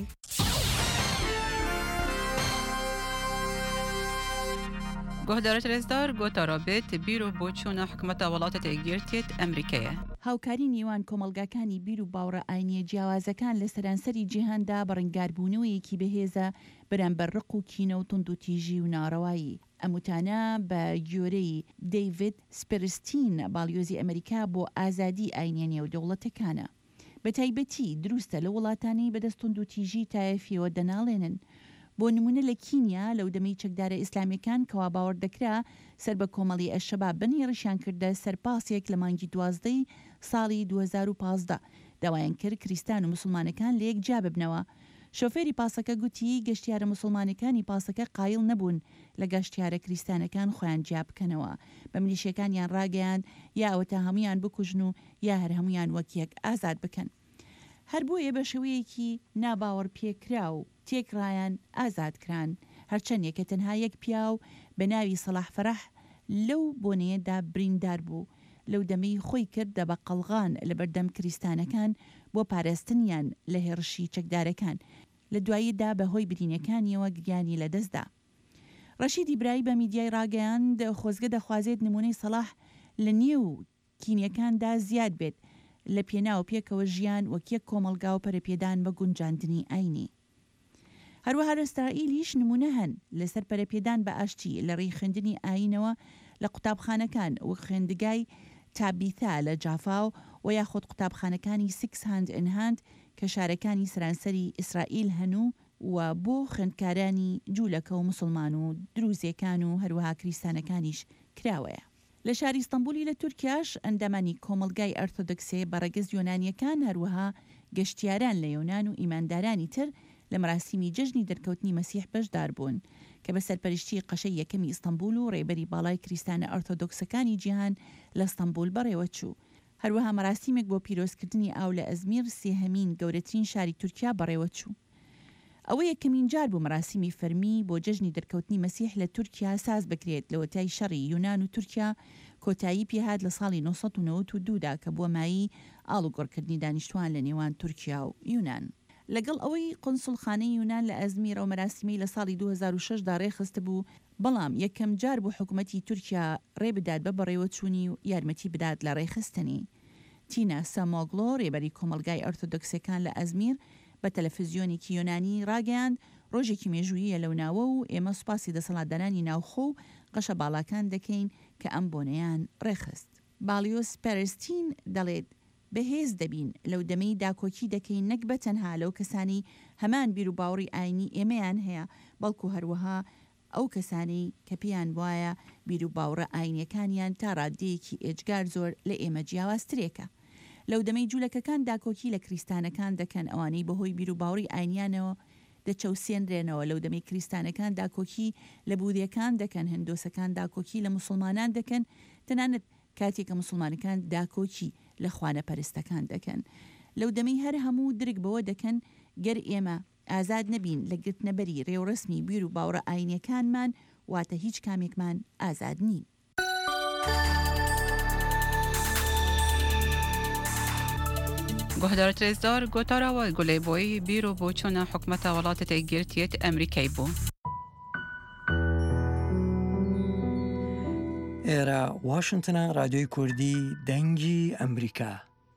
گۆهدارە رێزدار گۆتا ڕابێت بیر و بۆ چوونە حکومەتە وڵاتە تێگیرتێت ئەمریکایە. هاوکاری نێوان کۆمەلگاکانی بیر و باوڕە ئاینیە جیاوازەکان لە سەرانسەری جیهاندا بەڕنگاربوونەوەیەکی بەهێزە بەرامبەر ڕق و کینە و تند و تیژی و ناڕەوایی. ئەموتانە بە گوێرەی دەیڤید سپرستین باڵیۆزی ئەمریکا بۆ ئازادی ئاینیە نێودەوڵەتەکانە. بە تایبەتی دروستە لە وڵاتانی بەدەست تند و تیژی تایەفیەوە دەناڵێنن. بۆ نمونە لە کینیا لەو دەمەی چەکدارە ئیسلامیەکان کەوا باوەڕ دەکرا سەر بە کۆمەڵی ئەشەباب بنێڕیشان کردە سەرپاسێک لە مانگی دوازدەی ساڵی دوو هەزار و پانزدە داوایان کرد کریستان و مسلمانەکان لە یەک جا ببنەوە. شۆفێری پاسەکە گوتی گەشتیارە مسلمانەکانی پاسەکە قایل نەبوون لە گەشتیارە کریستانەکان خۆیان جیا بکەنەوە بە ملیشەکانیان ڕاگەیان یا ئەوەتە هەمویان بکوژن و یا هەر هەمویان وەکیەک ئازاد بکەن. هەر بۆیە بە شێوەیەکی ناباوەڕ پێکرا و تێکڕایان ئازادکران هەرچەندێکە تەنها یەک پیاو بە ناوی سەلاح فەرەح لەو بۆنەیەدا بریندار بوو لەو دەمەی خۆی کردە بە قەڵغان لە بەردەم کریستانەکان بۆ پاراستنیان لە هێرشی چەکدارەکان لە دواییدا بەهۆی برینەکانیەوە گریانی لەدەستدا. ڕەشید ئیبراهیم بە میدیای ڕاگەیاند خۆزگە دەخوازێت نمونەی سەلاح لە نێو کینیەکاندا زیاد بێت لە پێناو پێکەوە ژیان وەکیەک کۆمەلگا و پەرەپێدان بە گونجاندنی ئاینی. هەروەها ئیسرائیلیش نمونە هەن لەسەر پەرەپێدان بە ئاشتی لە ڕێی خوێندنی ئاینەوە لە قوتابخانەکان و خوێندگای تابیتا لە جافاو و یاخۆت قوتابخانەکانی سیکس هاند ئن هاند کە شارەکانی سەرانسەری ئیسرائیل هەنوو و بۆ خوێندکارانی جوولەکە و مسلمان و دروزیەکان و هەروەها کریستانەکانیش کراوەیە. لە شاری ئیستەمبولی لە تورکیاش ئەندامانی کۆمەلگای ئەرتۆدۆکسێ بەڕێگەز یۆنانیەکان هەروەها گەشتیاران لە یۆنان و ئیماندارانی تر لە مەراسیمی جەژنی دەرکەوتنی مەسیح بەشدار بوون کە بە سەرپەرشتی قەشەی یەکەمی ئیستەمبول و ڕێبەری باڵای کریستانە ئەرتۆدۆکسەکانی جیهان لە ئیستەمبول بەڕێوە چوو. هەروەها مەراسیمێک بۆ پیرۆزکردنی ئاو لە ئەزمیر سێهەمین گەورەترین شاری تورکیا بەڕێوە چوو. ئەوە یەکەمین جار بوو مەراسیمی فەرمی بۆ جەژنی دەرکەوتنی مەسیح لە تورکیا ساز بکرێت لە وەتای شەڕی یونان و تورکیا کۆتایی پێهات لە ساڵی نۆ سەد و نەوەت و دوودا کە بووە مایی ئاڵوگۆڕکردنی دانیشتوان لە نێوان تورکیا و یونان. لەگەڵ ئەوەی قونسڵخانەی یونان لە ئەزمیر و مەراسیمی لە ساڵی دوو هەزار و شەش دا ڕێخست بوو بەڵام یەکەم جار بۆ حکوومەتی تورکیا ڕێ بدات بە بەڕێوە چوونی و یارمەتی بدات لە ڕێخستنی. تینا سامۆگلۆ ڕێبەری کۆمەلگای ئەرتۆدۆکسەکان لە ئەزمیر بە تەلەڤیزیۆنێکی یۆنانی ڕاگەیاند ڕۆژێکی مێژوویە لەو ناوە و ئێمە سوپاسی دەسەڵاتدارانی ناوخۆ و قەشە باڵاکان دەکەین کە ئەم بۆنەیان ڕێخست. باڵیۆس پەرستین دەڵێت بەهێز دەبین لەو دەمەی داکۆکی دەکەین نەک بە تەنها لەو کەسانی هەمان بیر و باوەڕی ئاینی ئێمەیان هەیە بەڵکو هەروەها ئەو کەسانی کە پێیان وایە بیر و باوەڕە ئاینیەکانیان تا ڕادەیەکی ئێجگار زۆر لە ئێمە جیاوازترێکە. لەو دەمەی جوولەکەکان داکۆکی لە کریستانەکان دەکەن ئەوانەی بەهۆی بیر و باوەڕی ئاینیانەوە دەچەوسێنرێنەوە لەو دەمەی کریستانەکان داکۆکی لە بودیەکان دەکەن هندۆسەکان داکۆکی لە موسڵمانان دەکەن تەنانەت کاتێکە مسلمانەکان داکۆکی لە خوانە پەرستەکان دەکەن. لەو دەمەی هەر هەموو درک بەوە دەکەن گەر ئێمە ئازاد نەبین لە گرتنەبەری ڕێوڕسمی بیر و باوەڕە ئاینیەکانمان واتە هیچ کامێکمان ئازاد نین. گۆهدارە رێزدار گۆتاراوە گولەیبۆی بیر و بۆ چوونە حکومەتە وڵاتە تێگیرتێت ئەمریکای بوو. ئێرە واشنگتنە رادیۆی کوردی دەنگی ئەمریکا.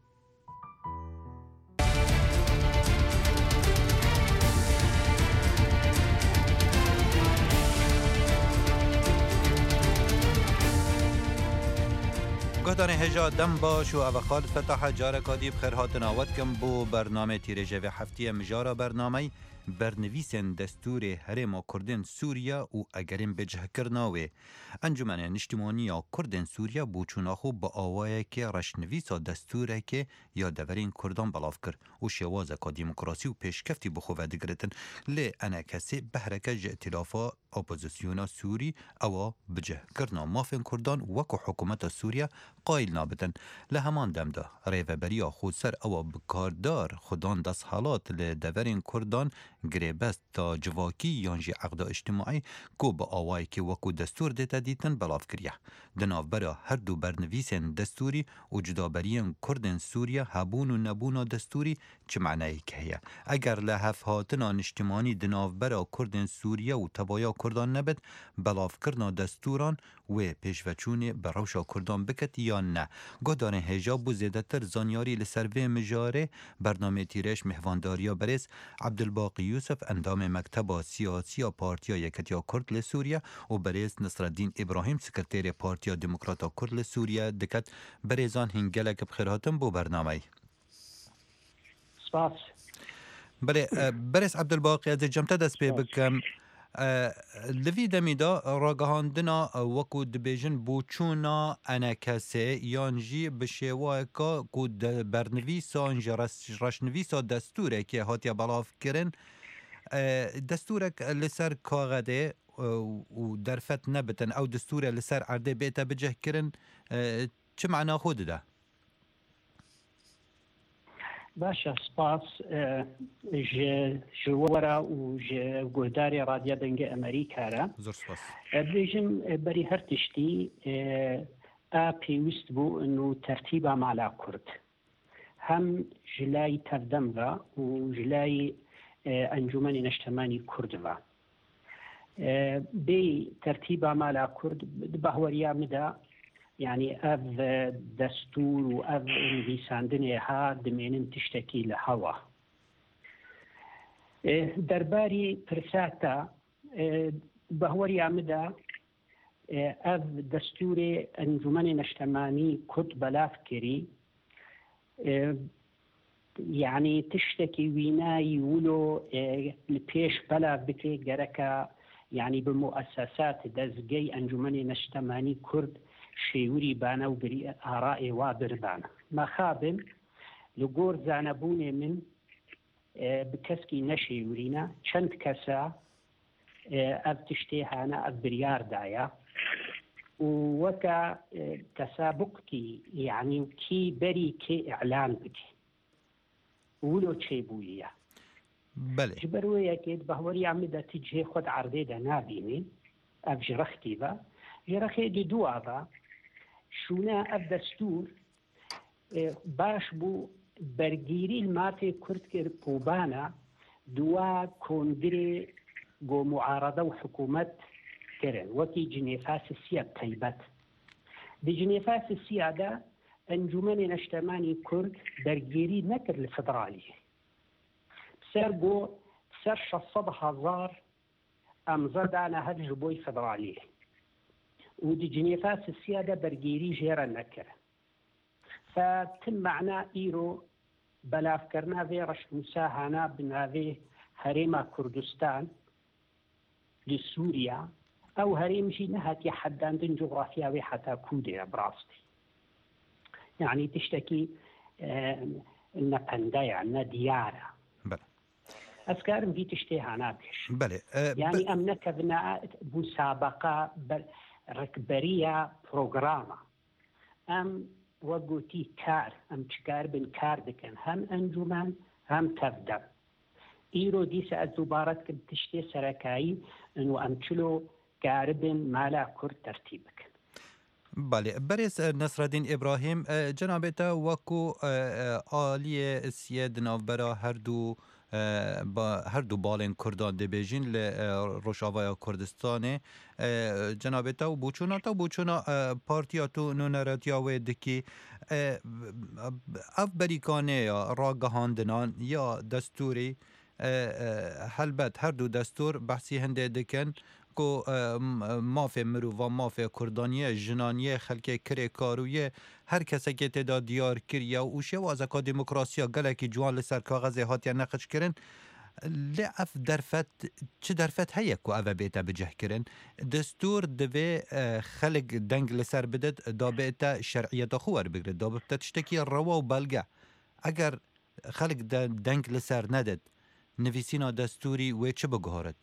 گهدان هجا دم باش و اوخال فتح جارکادی بخیر هاتن آوت کم بو برنامه تیرجه و هفتی مجارا برنامه برنویسن دستور هرم کردن سوریا و اگرین بجه کرناوه. انجمن نشتمانی کردن سوریا بوچوناخو با آوائه که رشنویسا دستوره که یا دورین کردان بلاف کر و شوازه که دیموکراسی و پیشکفتی بخواه دگرتن لی انا کسی بحرکه جه اتلافا اپوزیسیونا سوری او بجه کرنا مافن کردان وکو حکومت سوریا قایل نابتن لهمان دمده ریوبریا خود سر او بکاردار خودان دست حالات لدورین کردان گریبست تا جواکی یانجی عقد اجتماعی کو با آوائی که وکو دستور دیتا دیتن بلاف کریه. دناف برا هر دو برنویسن دستوری و جدابرین کردن سوریا هبون و نبون دستوری چه معنی که هیا؟ اگر لحف هاتنا اجتماعی دناف برا کردن سوریا و تبایا کردان نبد بلاف کرنا دستوران و پیشوچونه بروشا کردان بکت یا نه. گودان هجاب و زیده تر زانیاری لسروه مجاره برنامه تیرش مهوانداریا برس عبدالباقی یوسف اندام مکتب سیاسی پارتیا یکتیا کرد لسوریا و برس نصرالدین ابراهیم سکرتیر پارتیا دموکراتا کرد لسوریا دکت برزان هنگلک بخیراتم بو برنامه. سپاس. بله برس عبدالباقی از جمعه دست پی بکم لوی دمیدا راگهاندنا وکو دبیجن بوچونا انا کسی یانجی بشیوه که کود برنویس آنجا رشنویس دستوره که هاتیا بلاف کرن دستوره لسر کاغده و درفت نبتن او دستوره لسر عرده بیتا بجه کرن چه معنا خود ده؟ باشا سپاس جوورا و گهداری رادیو دنگ امریکا را زور سپاس بيجم بري هرتشتي ا بيوست بو انه ترتيبها مع كرد هم جلاي تردمغا وجلاي انجمن نشتماني كردوا بي ترتيبها مع كرد بهوريا مدى يعني اف دستور واف انفيساندني ها دمين تشتكي لهوا درباري برساتا بهوري عمدا اف دستور انجمن نشتماني كنت بلاف كري يعني تشتكي ويناي ولو البيش بلاف بكي جركا يعني بمؤسسات دزجي انجمن نشتماني كرد شيوري بانا وبري آراء وابردانا ما خابن لقور زانبوني من بكسكي نشيورينا چند كسا اف تشتيهانا اف بريار دايا وكا تسابقكي يعني كي بري كي اعلان بكي ولو تشيبوية بله جبروية كيد بهوري عمدا تجهي خد عرضي دا نابيني اف جرختي با جرخي دي دوا با شونا اف دستور باش بو برگیری المافی کرد که پوبانا دوا کنگری گو معارضه و حکومت کرن وکی جنیفاس سیا تایبت دی جنیفاس سیا دا انجمن نشتمانی کرد برگیری نکر لفدرالی سر گو سر شصد هزار امزدانا هر جبوی فدرالی و دی جنیفاس سیا دا برگیری جیرا نکر فتم معنا ايرو بلاف کرنا في رش مساهنا بناوي هريما كردستان لسوريا او هريم شي نهاتي حدان دن جغرافياوي حتى كودي براستي يعني تشتكي نبندايا نديارة بله اسكارم في تشتيها نابش بله يعني ب... ام نكذنا مسابقة ركبرية بروغراما ام وقوتي كار ام چكار بن كار دكن هم انجمان هم تفدم ايرو دي ساعت زبارت كم تشتي سركاي انو ام چلو كاربن مالا كر ترتيبك بله برس نصرالدین ابراهیم جنابتا وکو آلی سید نوبرا هر دو با هر دو بالین کردان دبیجین ل روشاوای کردستان جنابتا و بوچونا تا بوچونا پارتیا تو نونراتیا و دکی اف بریکانه یا راگهاندنان یا دستوری هلبت هر دو دستور بحثی هنده دکن کو مافی مرو و مافی کردانیه جنانیه خلک کری کارویه هر کسی که تعداد دیار کریه و اوشه و از اکا دموکراسیا گله که جوان لسر کاغذ هاتیا نقش کرن لێ ئەف دەرفەت چ دەرفەت هەیە و ئەvە بێتە بجهکردن دەستور دەبێ خەلک دەنگ لەسەر بدەت دابێتە شەرعیەتە خو وەربگرێت دا بتە تشتێکی ڕەوە و بەلگە ئەگەر خەلک دەنگ لەسەر نەدەت نویسینا دەستوری وێ چ بگۆڕێت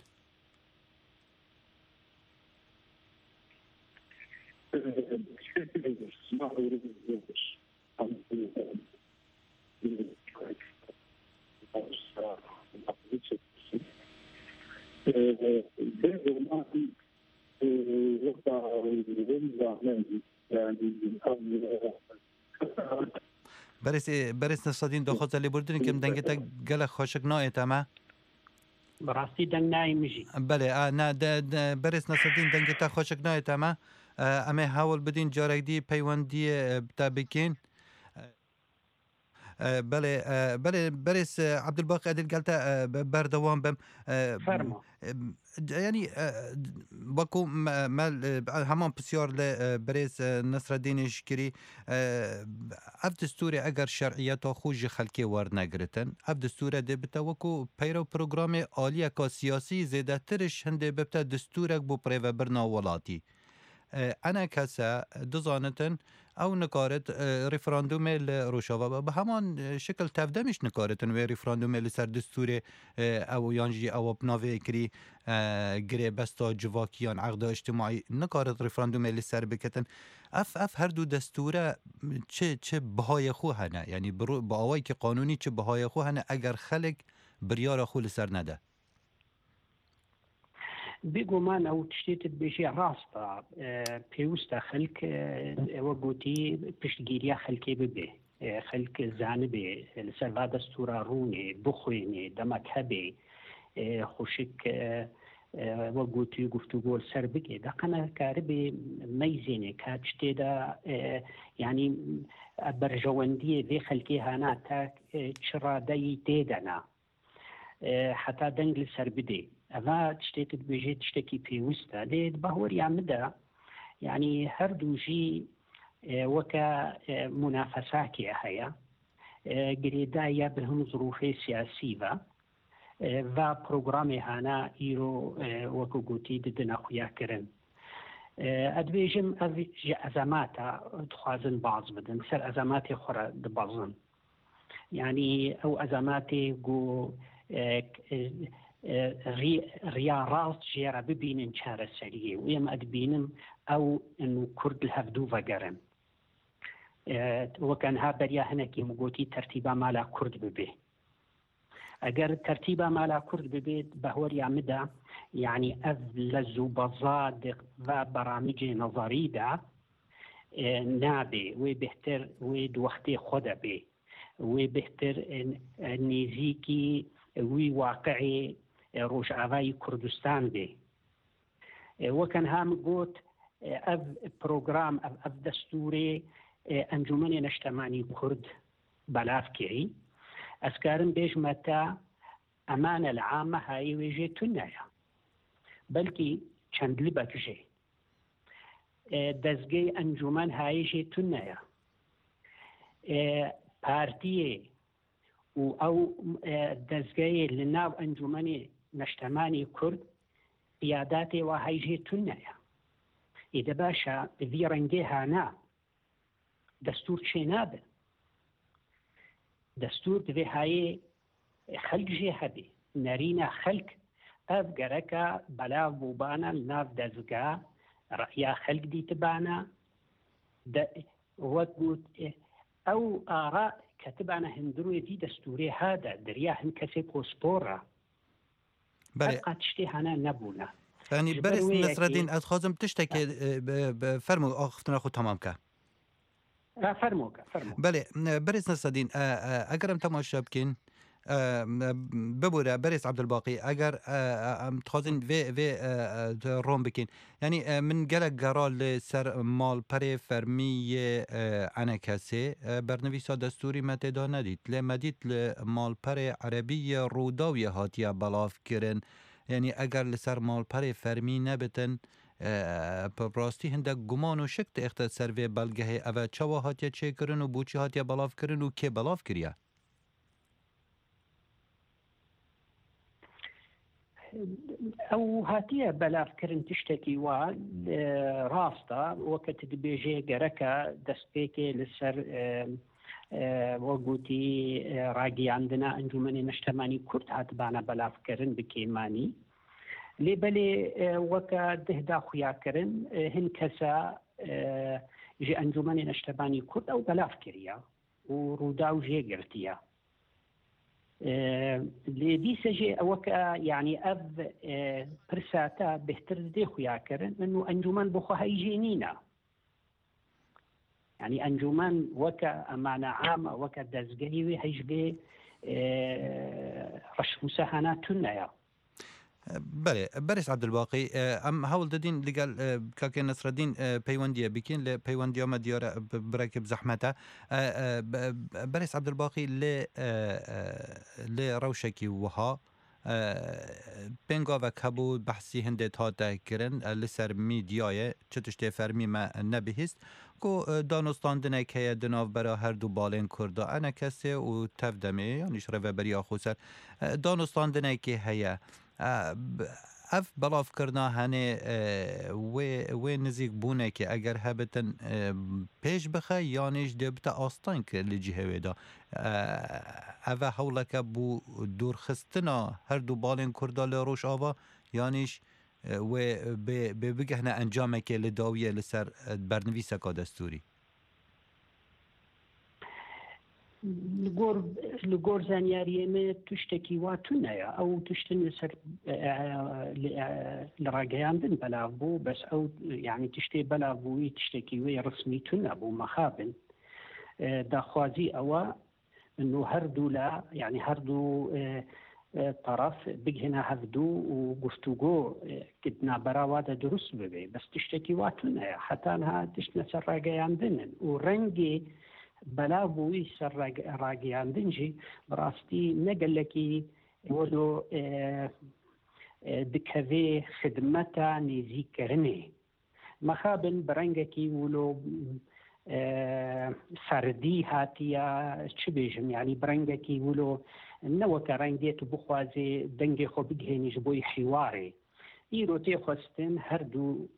بەرز نەسەدین دەخۆزە لێبوردن کەم دەنگێتە گەلە خۆشک نایێتەمە بەڕاستی دەنگ نای مژی بەێ بەرز نەسەدین دەنگێتە خۆشک نایێتەمە ئەمێ هاوڵ بدین جارێکدی پەیوەندیە تا بکەین بەێ بەێ بەرز عەبدولباقی ئەدلگەلتە بەردەوام بم ینی وەکو هەمان پرسیار لە بەرێز نەسرەدینیش کردی ئەف دەستورێ ئەگەر شەرعیەتە خوژی خەلکێ وەرنەگرتن ئەف دەستورە دێ بتە وەکو پەیرە و پرۆگرامێ عالیەکە سیاسی زێدەترش هەندێ ببتە دەستورێک بۆ پرێڤەبرنا وڵاتی ئەنا کەسە دزانتن ئەو نکارێت ریفراندومێ لە ڕۆژاوا بە هەمان شکل تەفدەمیش نکارێتن وێ ریفراندومێ لەسەر دەستورێ ئەو یانژی ئەوە بناوێکری گرێ بەستا جوواکیان عەقدا ئیجتیماعی نکارێت ریفراندومێ لەسەر بکەتن ئەف ئەف هەردوو دەستورە چ بەهای خۆ هەنە ینی بە ئەوەیکی قانونی چ بەهای خۆ هەنە ئەگەر خەلک بریارە خۆ لەسەر نەدە بێگومان ئەو تشتێتت بێژێ ڕاستە پێویستە خەلک ئەوە گوتی پشتگیریە خەلکێ ببێ خەلک زانبێ لەسەر با دەستورە ڕوونێ بخوێنێ دەمەک هەبێ خوشک وە گوتی گفتوگۆ سەر بگێ دەقەنە کارە بێ مەیزێنێ کات شتێدا ینی بەرژەوەندیە بێ خەلکی هانا تا چڕادەی تێدەنا حتا دەنگ لەسەر بدێ ئەمە شتێکت بێژێت شتێکی پێویستە لێت بەهۆریان مدە یعنی هەردووژی وەکە منافەساکێ هەیە گرێدایە بە هەموو زروفێ سیاسیڤە و پرۆگرامی هانا ئیرۆ وەکو گوتی ددنە خویاکردن ئەدبێژم ئەزەماتە دخوازن باز بدن سەر ئەزەماتی خۆرە دبەزن یعنی ئەو ئەزەماتێ گۆ ڕیا ڕاست ژێرە ببینن چارەسەریە و ئێمە ئەدبینم ئەو کورد لە هەفتوو ڤەگەرن وەکەنها بەریا هەنێکی مگوتی تەرتیبە مالا کورد ببێ ئەگەر تەرتیبە مالا کورد ببێت بەهۆریان مدا یعنی ئەv لە زوو بەزاد و بەرامجێ نەظەریدا نابێ وێ بهتر وێ دووەختێ خۆ دەبێ وێ بهتر نێزیکی وی واقعی ڕۆژئاوای کوردستان بێ وەکەنها گوت ئەv پرۆگرام ئەv دەستورێ ئەنجومەنێ نەشتەمانی کورد بەلافکێی ئەسکارم بێژمەتە ئەمانە لە عامە هایی وێژێ تونایە بەلکی چەند لی بەکژێ دەستگەی ئەنجومەن هاییژێ تونایە پارتیێ و ئەو دەستگەیە لە ناو ئەنجومەنی نەشتەمانی کورد پیاداتێ وا هەیژێ تونایە ئیدە باشە بڤی ڕەنگێ هانا دەستور چێ نابێ دەستور دەبێ هایێ خەلک ژێ هەبێ نەرینە خەلک ئەv گەرەکە بەلاو بووبانە ناو دەستگا ڕەیا خەلک دیتبانە وەک گوت ئەو ئاڕا کەتبانە هەندروێتی دەستورێ هادا دەریا هەن کەسێ پۆسپۆرە قات شتێ هەنا نەبوونە ینی بەرز نەسرەدین ئەدخوازم تشتێکێ فەرموو ئاختنە خۆ تەمام کە بەێ بەرز نەسەدین ئەگەرم تەماشا بکەین ببوورە بەرز عەبدولباقی ئەگەر تخوازن vê ڕۆم بکەین ینی من gelek gera li ser malperê fermiyê enekesê bernivîsa destûrî me têda nedît lê me dît li malperê erebiyê Rûdawiyê hatiye belavkirin yanî eger li ser malperê fermî nebitin rastî hindek guman û şik dixte ser vê belgehê ev çawa hatiye çêkirin û bûçî hatiye belavkirin û kê belav kiriye ئەو هاتیە بەلافکردن تشتێکی وا ڕاستە وەکەت دبێژێ گەرەکە دەستپێکێ لەسەر وەگوتی ڕاگەیاندنا ئەنجومەنی نیشتەمانی کورد هاتبانە بەلافکردن بکەیمانی لێ بەلێ وەکە دهدا خویاکردن هەن کەسە ژێ ئەنجومەنی نیشتەمانی کورد ئەو بەلاف کردە و ڕوودا و ژێگرتیە لێ دیسەژێ ئەوەکە یعنی ئەv پرساتە بهتر دێ خویاکردن من و ئەنجومەن بۆ خۆهایی ژێنینە يعني أنجومان وكا أمانة عامة وكا دزقهي هيش بي رشفو سهاناتنا يا بله برس عبدالباقی ام هول دادین لگل کاک نصرالدین پیوندیه بکین ل پیوندیه ما دیار برکب زحمته برس عبدالباقی ل ل روشکی وها بنگا و کبود بحثی هنده تا کرن لسر میدیای چتشته فرمی ما نبهست کو دانستاندنه که دناو برا هر دو بالین کرده انا کسی و تفدمه یعنی شرف بریا خوصر دانستاندنه که هیا اف بلاف کرنا هنه و نزیک بونه که اگر هبتن پیش بخه یانیش دبتا آستان که لجیه ویدا اوه حولکه بو دور خستنا هر دو بالین کرده لروش آوا یانیش و به بگهنه انجامه که لداویه لسر برنویسه که دستوری لگور زانیاریمه تشتکی واتون نیا او تشتن سر لراجعاندن بلاغ بو بس او يعني تشتي بلاغ بوي تشتكي وي رسمي تنا بو مخابن داخوازي اوا انه هردو لا يعني هردو طرف بجهنا هفدو وقفتوغو كدنا براواده درس ببي بس تشتكي واتون نیا حتى انها تشتنا سر راجعاندن ورنجي بلا بوی سر راگیاندنجی براستی نگلکی ولو دکوی خدمتا نیزی کرنه مخابن برنگکی ولو سردی هاتیا چه بیجم یعنی برنگکی ولو نوک رنگیتو بخوازی دنگی خو بگهینیش بوی حواره ایرو تی خواستن هر دو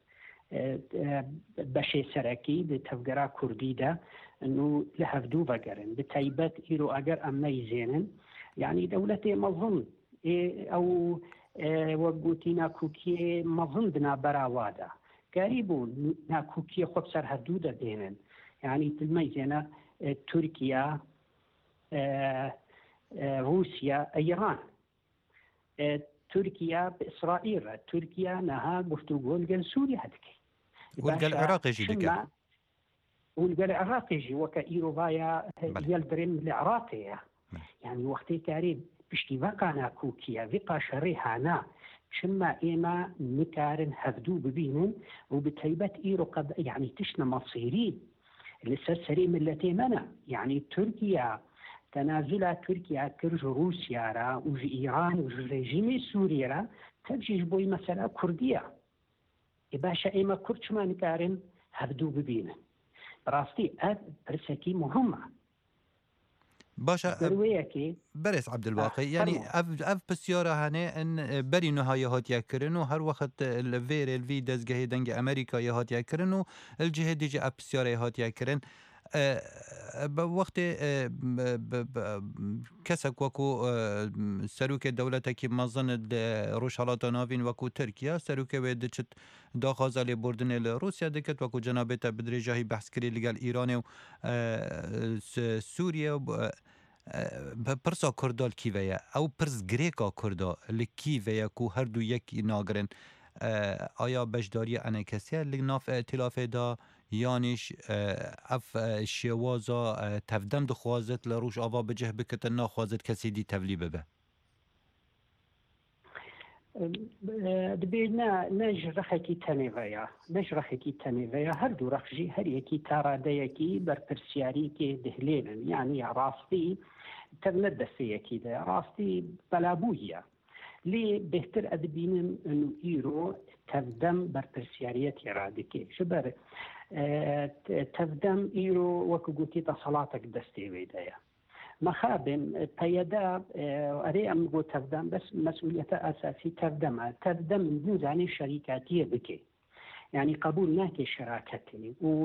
بەشێ سەرەکی لە تەفگەرا کوردیدا و لە هەفتوو بەگەرن بە تایبەت ئیرۆ ئەگەر ئەم نەیزێنن یعنی دەولەتێ مەظڵم ئەو وەگوتی ناکوکیێ مەظڵم بنا بەراوادا کاری بوو ناکوکیە خۆ سەر هەردوو دەدێنن یعنی دڵمەیزێنە تورکیا رووسیا ئەیران تركيا بإسرائيل تركيا نها قفتوغو لقل سوريا هدكي ولقل العراق يجي لك ولقل العراق يجي وكا إيروفايا يلدرم العراقية يعني وقتي كاريب بشتي وقانا كوكيا وقا شريحانا شما إيما نكارن هفدو ببينن وبتيبت إيرو قد يعني تشنا مصيري لسرسري ملتي منا يعني تركيا تنازل تركيا كرج روسيا را وج إيران وج رجيم سوريا را تبجيش بوي مسألة كردية باشا إما كرد شما نكارن هبدو ببينن براستي أد برسكي مهمة باشا برس عبدالباقي يعني اف اف بسيارة هنه ان بري نهاية هات يكرن و هر وقت الفير الفي دزگه دنگ امريكا يهات يكرن و الجهة ديجي اف بسيارة هات يكرن بوقت کسک وکو سروک دولت کی مزن روشالات ناوین وکو ترکیه سروک و دچت داخازل بردن روسیا دکت وکو جنابت بدرجاهی بحث کری لگل ایران و سوریه پرسا کردال کی ویا او پرس گریکا کردا لکی ویا کو هر دو یک ناگرن آیا بشداری انه کسیه لناف ائتلاف دا یانیش اف شوازا تفدم دخوازت لروش آوا بجه بکتن ناخوازت کسی دی تولی ببه دبینا نج رخکی تنیویا نج رخکی تنیویا هر دو رخجی هر یکی تاراده یکی بر پرسیاری که دهلینن یعنی راستی تبند دسته یکی ده راستی بلابویه لی بهتر ادبینن انو ایرو تفدم بر پرسیاریت ارادکی شبر تفدم إيرو وكو قلتي تصالاتك دستي ويدايا مخابن پیدا اری ام گو تفدم بس مسئولیت اساسی تفدم تفدم من زانی شریکاتیه بکی يعني قبول ناكي شراكتي و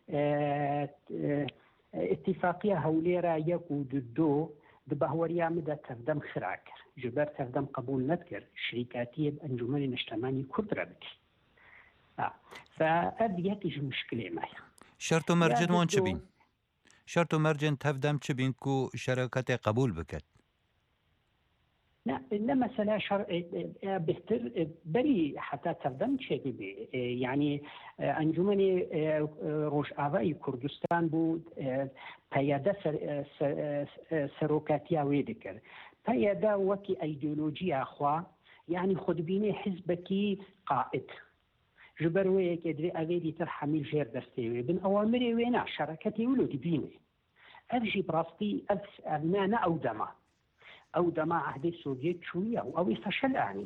اتفاقية هوليرا يكو دو دبهوريا مدى تفدم خراكر جبر تفدم قبول نذكر شركاتية بأنجماني نجتماني كدرة بكي آه. فأبيتش مشكلة معي شرط و مرجن وان چبين شرط و مرجن تفدم چبين كو شراكات قبول بكت لا لا مسألة شر بهتر بري حتى تفدم شيء بي يعني أنجمني روش آوای كردستان بود پیاده سروکاتیا ويدكر پیاده وكي ايديولوجيا أخوا يعني خد بيني حزبكي قائد جبروي كدري أغيدي ترحمي جير دستيوي بن أوامري وينا شركتي ولو دبيني أفجي براستي أبنانا أو دما أو دما عهد السوفيت شوية أو يفشل يعني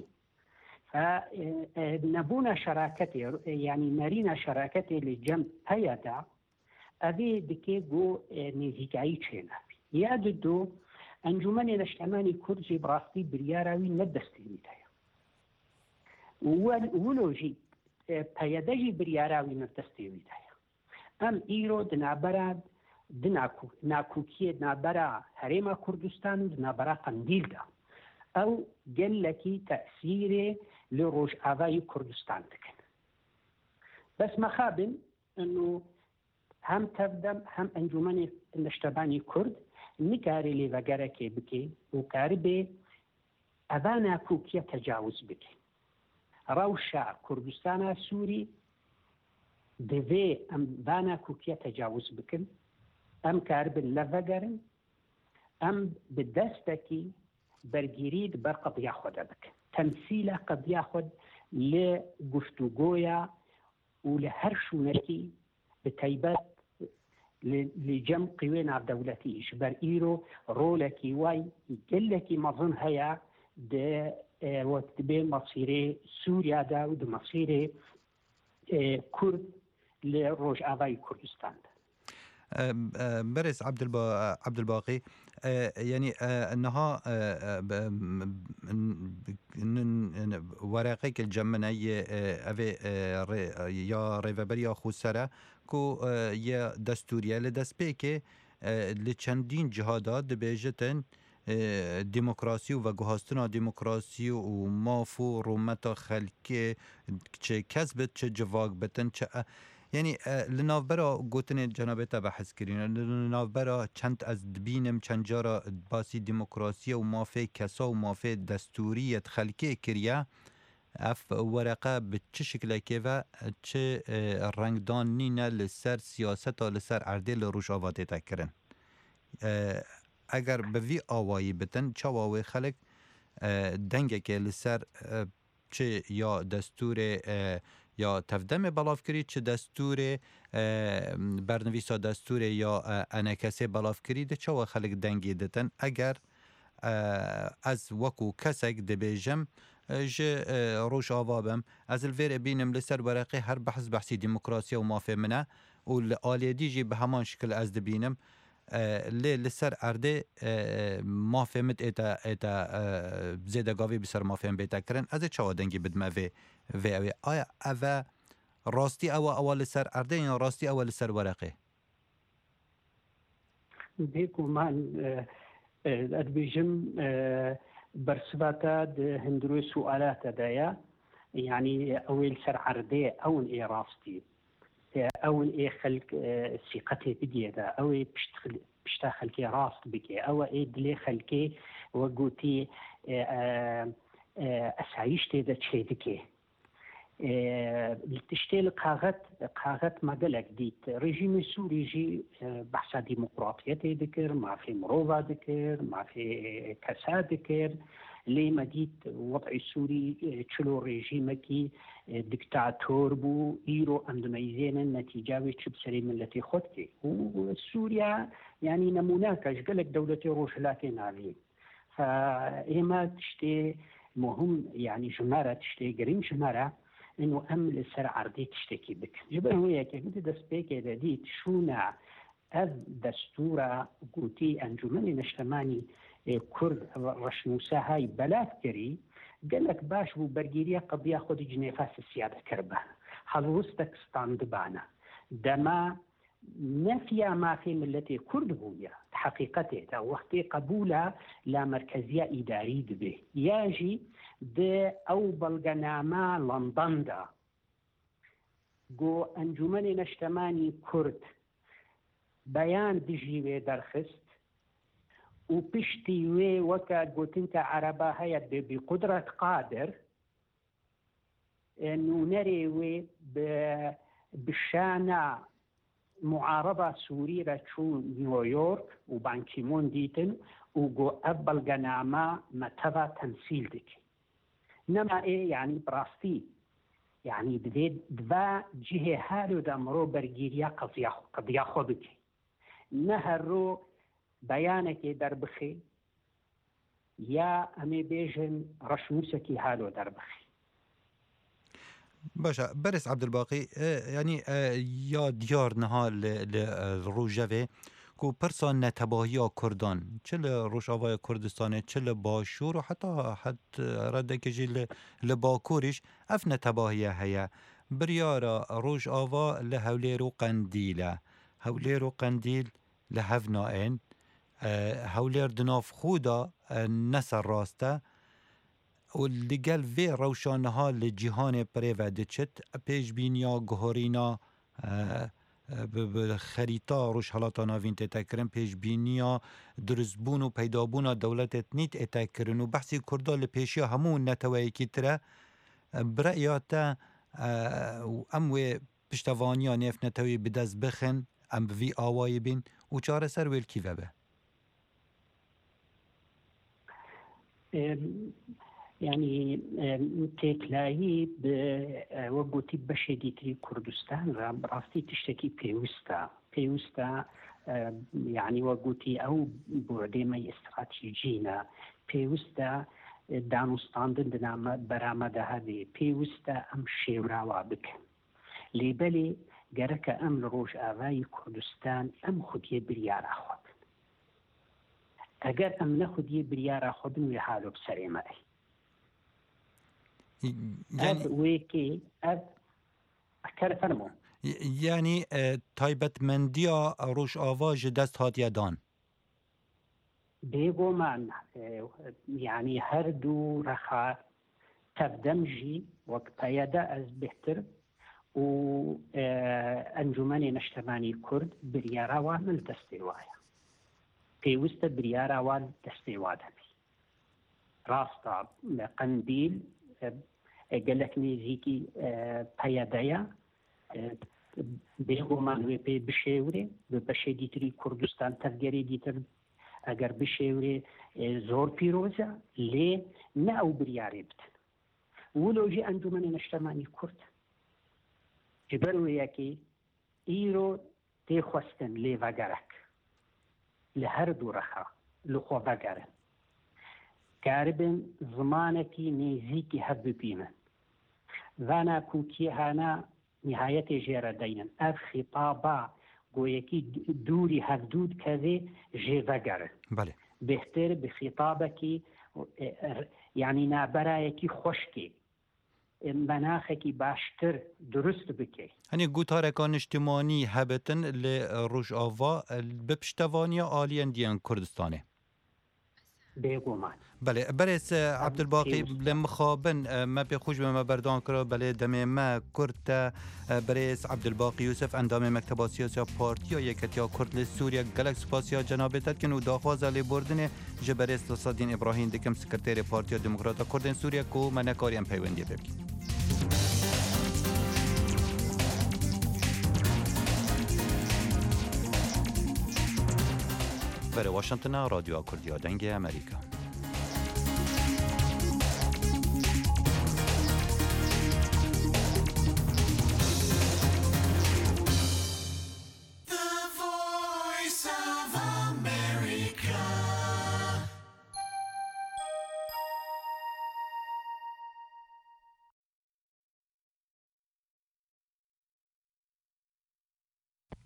فنبونا شراكتي يعني مارينا شراكتي لجنب هيدا أبي بكي جو نيزيكاي تشينا يا دو أنجمني نشتماني كرجي براستي برياراوي ندستيني تايا ولوجي پیادهی بریاراوی نفدستیوی دایا ام ایرو دنابرا دناکو ناکوکی دنابرا هريما كردستان و دنابرا قندیل دا او جلکی تأثیر لروج آوای كردستان دکن بس مخابن انه هم تفدم هم انجمن نشتبانی کرد نکاری لی وگرکی بکی و کاری به اوان کوکی تجاوز بکی روشا كردستان سوري دفي ام بانا كوكيا تجاوز بكن ام كارب لفقرن ام بدستكي برگيريد بر قد ياخد بك تمثيله قد ياخد لقفتوغويا ولهرشونكي بتيبات لجم قوين على دولتي شبر ايرو رولكي واي قلكي مظن هيا ده وقت بين مصيري سوريا دا ود مصيري كرد لروج آوای كردستان برس عبد البا عبد الباقي يعني انها ورقه الجمنيه يا ريفبريا خوسره كو يا دستوريه لدسبيكي لچندين جهادات بيجتن دموکراسی و گوهستنا دموکراسی و مافو رومتا خلکی چه کسبت چه جواگ بتن چه یعنی لنافبرا گوتن جنابتا بحث کرین لنافبرا چند از دبینم چند جارا باسی دموکراسی و مافی کسا و مافی دستوریت خلکی کریا اف ورقه به چه شکل که و چه رنگدان نینه لسر سیاست و لسر عرده لروش آواده تکرن اگر به وی آوایی بتن چاواوی خلق دنگه که لسر چه یا دستور یا تفدم بلاف کری چه دستور برنویسا دستور یا انکسه بلاف کری ده چاوا خلق دنگی دتن اگر از وکو کسک دبیجم جه روش آوابم از الویر بینم لسر ورقه هر بحث بحثی دموکراسی و مافه منه و آلیدی جی به همان شکل از دبینم لی لسر عرده ما فهمت ایتا ایتا زیده گاوی بسر ما فهم بیتا کرن از چه آدنگی بدمه وی وی اوی آیا اوه راستی او اول لسر عرده یا راستی اول لسر ورقه دیکو من ادبیجم برسباتا هندروی سوالات دایا يعني اول سر عرده اون اي راستي أول إيه خلق ثقته بدي هذا أو بيشتغل بيشتغل كي راست بكي أو إيه دلي خلقي وقوتي أسعيش تيدا تشيدكي تشتغل قاغت قاغت ما قالك ديت رجيم السوري جي بحث ديمقراطية ذكر ما في مروفا ذكر ما في كساد ذكر لي مديت وضع السوري تشلو ريجيمكي دكتاتور بو ايرو اندميزين النتيجة ويتشب سليم التي خدتي وسوريا يعني نموناكش قالك دولة روش لكن عليه فإما تشتي مهم يعني جمارة تشتي قريم جمارة انه ام لسر عرضي تشتكي بك جبر هو يكي قلت دس بيك ديت شونا ئەv دەستورە گوتی ئەنجومەنی نیشتەمانی کورد ڕەشنووسەهای بەلافگەری gelek baş bû bergîriya qediya xwe di cinêfa sisiya dikiribe helwista kistan dibane dema nefiya mafê milletê Kurd bûye heqîqetê te wextê qebûla la merkeziya îdarî dibe ya jî di ew belgenama London da got Encûmenê Neştemanî Kurd beyan dijî wê derxist û piştî wê weke gotinka Ereba heye bi qudret qadir nûnerê wê bi şana muareba Sûrî re çû New York û Ban Ki-moon dîtin û got ev belgenama me teva temsîl dike nema ê yanî bi rastî yanî divê diva cihê halû de mirov bergîriya qediya xwe bike ne her ro beyanekê derbixe ya em ê bêjin reşnûsekî halo derbixe. باشە بەرز عەبدولباقی ینی یا دیار نها li rojevê ku pirsa netebahîya Kurdan çi li Rojavaya Kurdistanê çi li Başûr û heta redekê jî li Bakurîş ev netebahiye heye biryara Rojava li Hewlêr û Qendîl e Hewlêr û Qendîl li hev naên Hewlêr di nav xwe da neser rast e û li gel vê rewşaniha li cîhanê pirê ve diçit pêşbîniya guherîna xerîta Rojhilata navîn tê tekirin pêşbîniya durustbûn û peydabûna dewletê nît ê tekirin û behsî Kurda li pêşiya hemû neteweyekî tire bi reya te em wê piştevaniya nêv netewî bi dest bixin em bi vî awayî bîn û çareser wê li kî vebe yani têklayî we gotî beşê dîtirî Kurdistan re bi rastî tiştekî pêwîst e pêwîst e yani we gotî ew bu'dê me stratîjî ne pêwîst e danûstandin di berame de hevê pêwîst e em şêwrawa bikin lêbelê gereke em li Rojavayê Kurdistan em xwediyê biryara xwe bin eger em nexwediyê biryara xwe bin wê halo bi serê me ey ev wêkê ev kere fermo yanî taybetmendiya Rojava ji dest hatiye dan bêgoman yani her du rexa tevdem jî wek peyede ez bêhtir û Encûmenê Neştemanî Kurd biryara wan li destê waye pêwîst e biryara wan destê wa de bî rasta Qendîl gelek nêzîkî peyedeya bêgoman wê pê bişêwre bi beşê dîtirî Kurdistan tevgerê dîtir eger bişêwre zor pîroz e lê ne ew biryarê bitin wilo jî Encûmenê Neştemanî Kurd ji ber wê yekê îro tê xwestin lê vegerek li her du rexa li xwe vegerin karibin zimanekî nêzîkî hev bibînin vana ku kîhana nihayetê jê re deynin ev xîtaba goyekî dûrî hevdû dikeve jê vegerin bêhtir bi xîtabekî yanî naberayekî xweşkê menaxekî baştir durust bike henî gutareka niştimanî hebitin li Rojava bi piştevaniya aliyên diyên Kurdistanê bêgoman belê berês Abdulbaqî li mixabin me pê xweş be me berdan kira belê demê me Kurd te berês Abdulbaqî Yusuf endamê Mekteba Siyasiya Partiya Yeketiya Kurd li Sûriye gelek spasiya cenabê te dikin û daxwaza lêbordinê ji berês li Sadîn İbrahîm dikim Sekreterê Partiya Demokrata Kurdên Sûriye ku me nekariye peywendiyê pê bikin بر واشنطن رادیو کردیا دنگ امریکا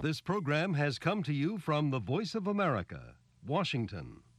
This program has come to you from the Voice of America, Washington.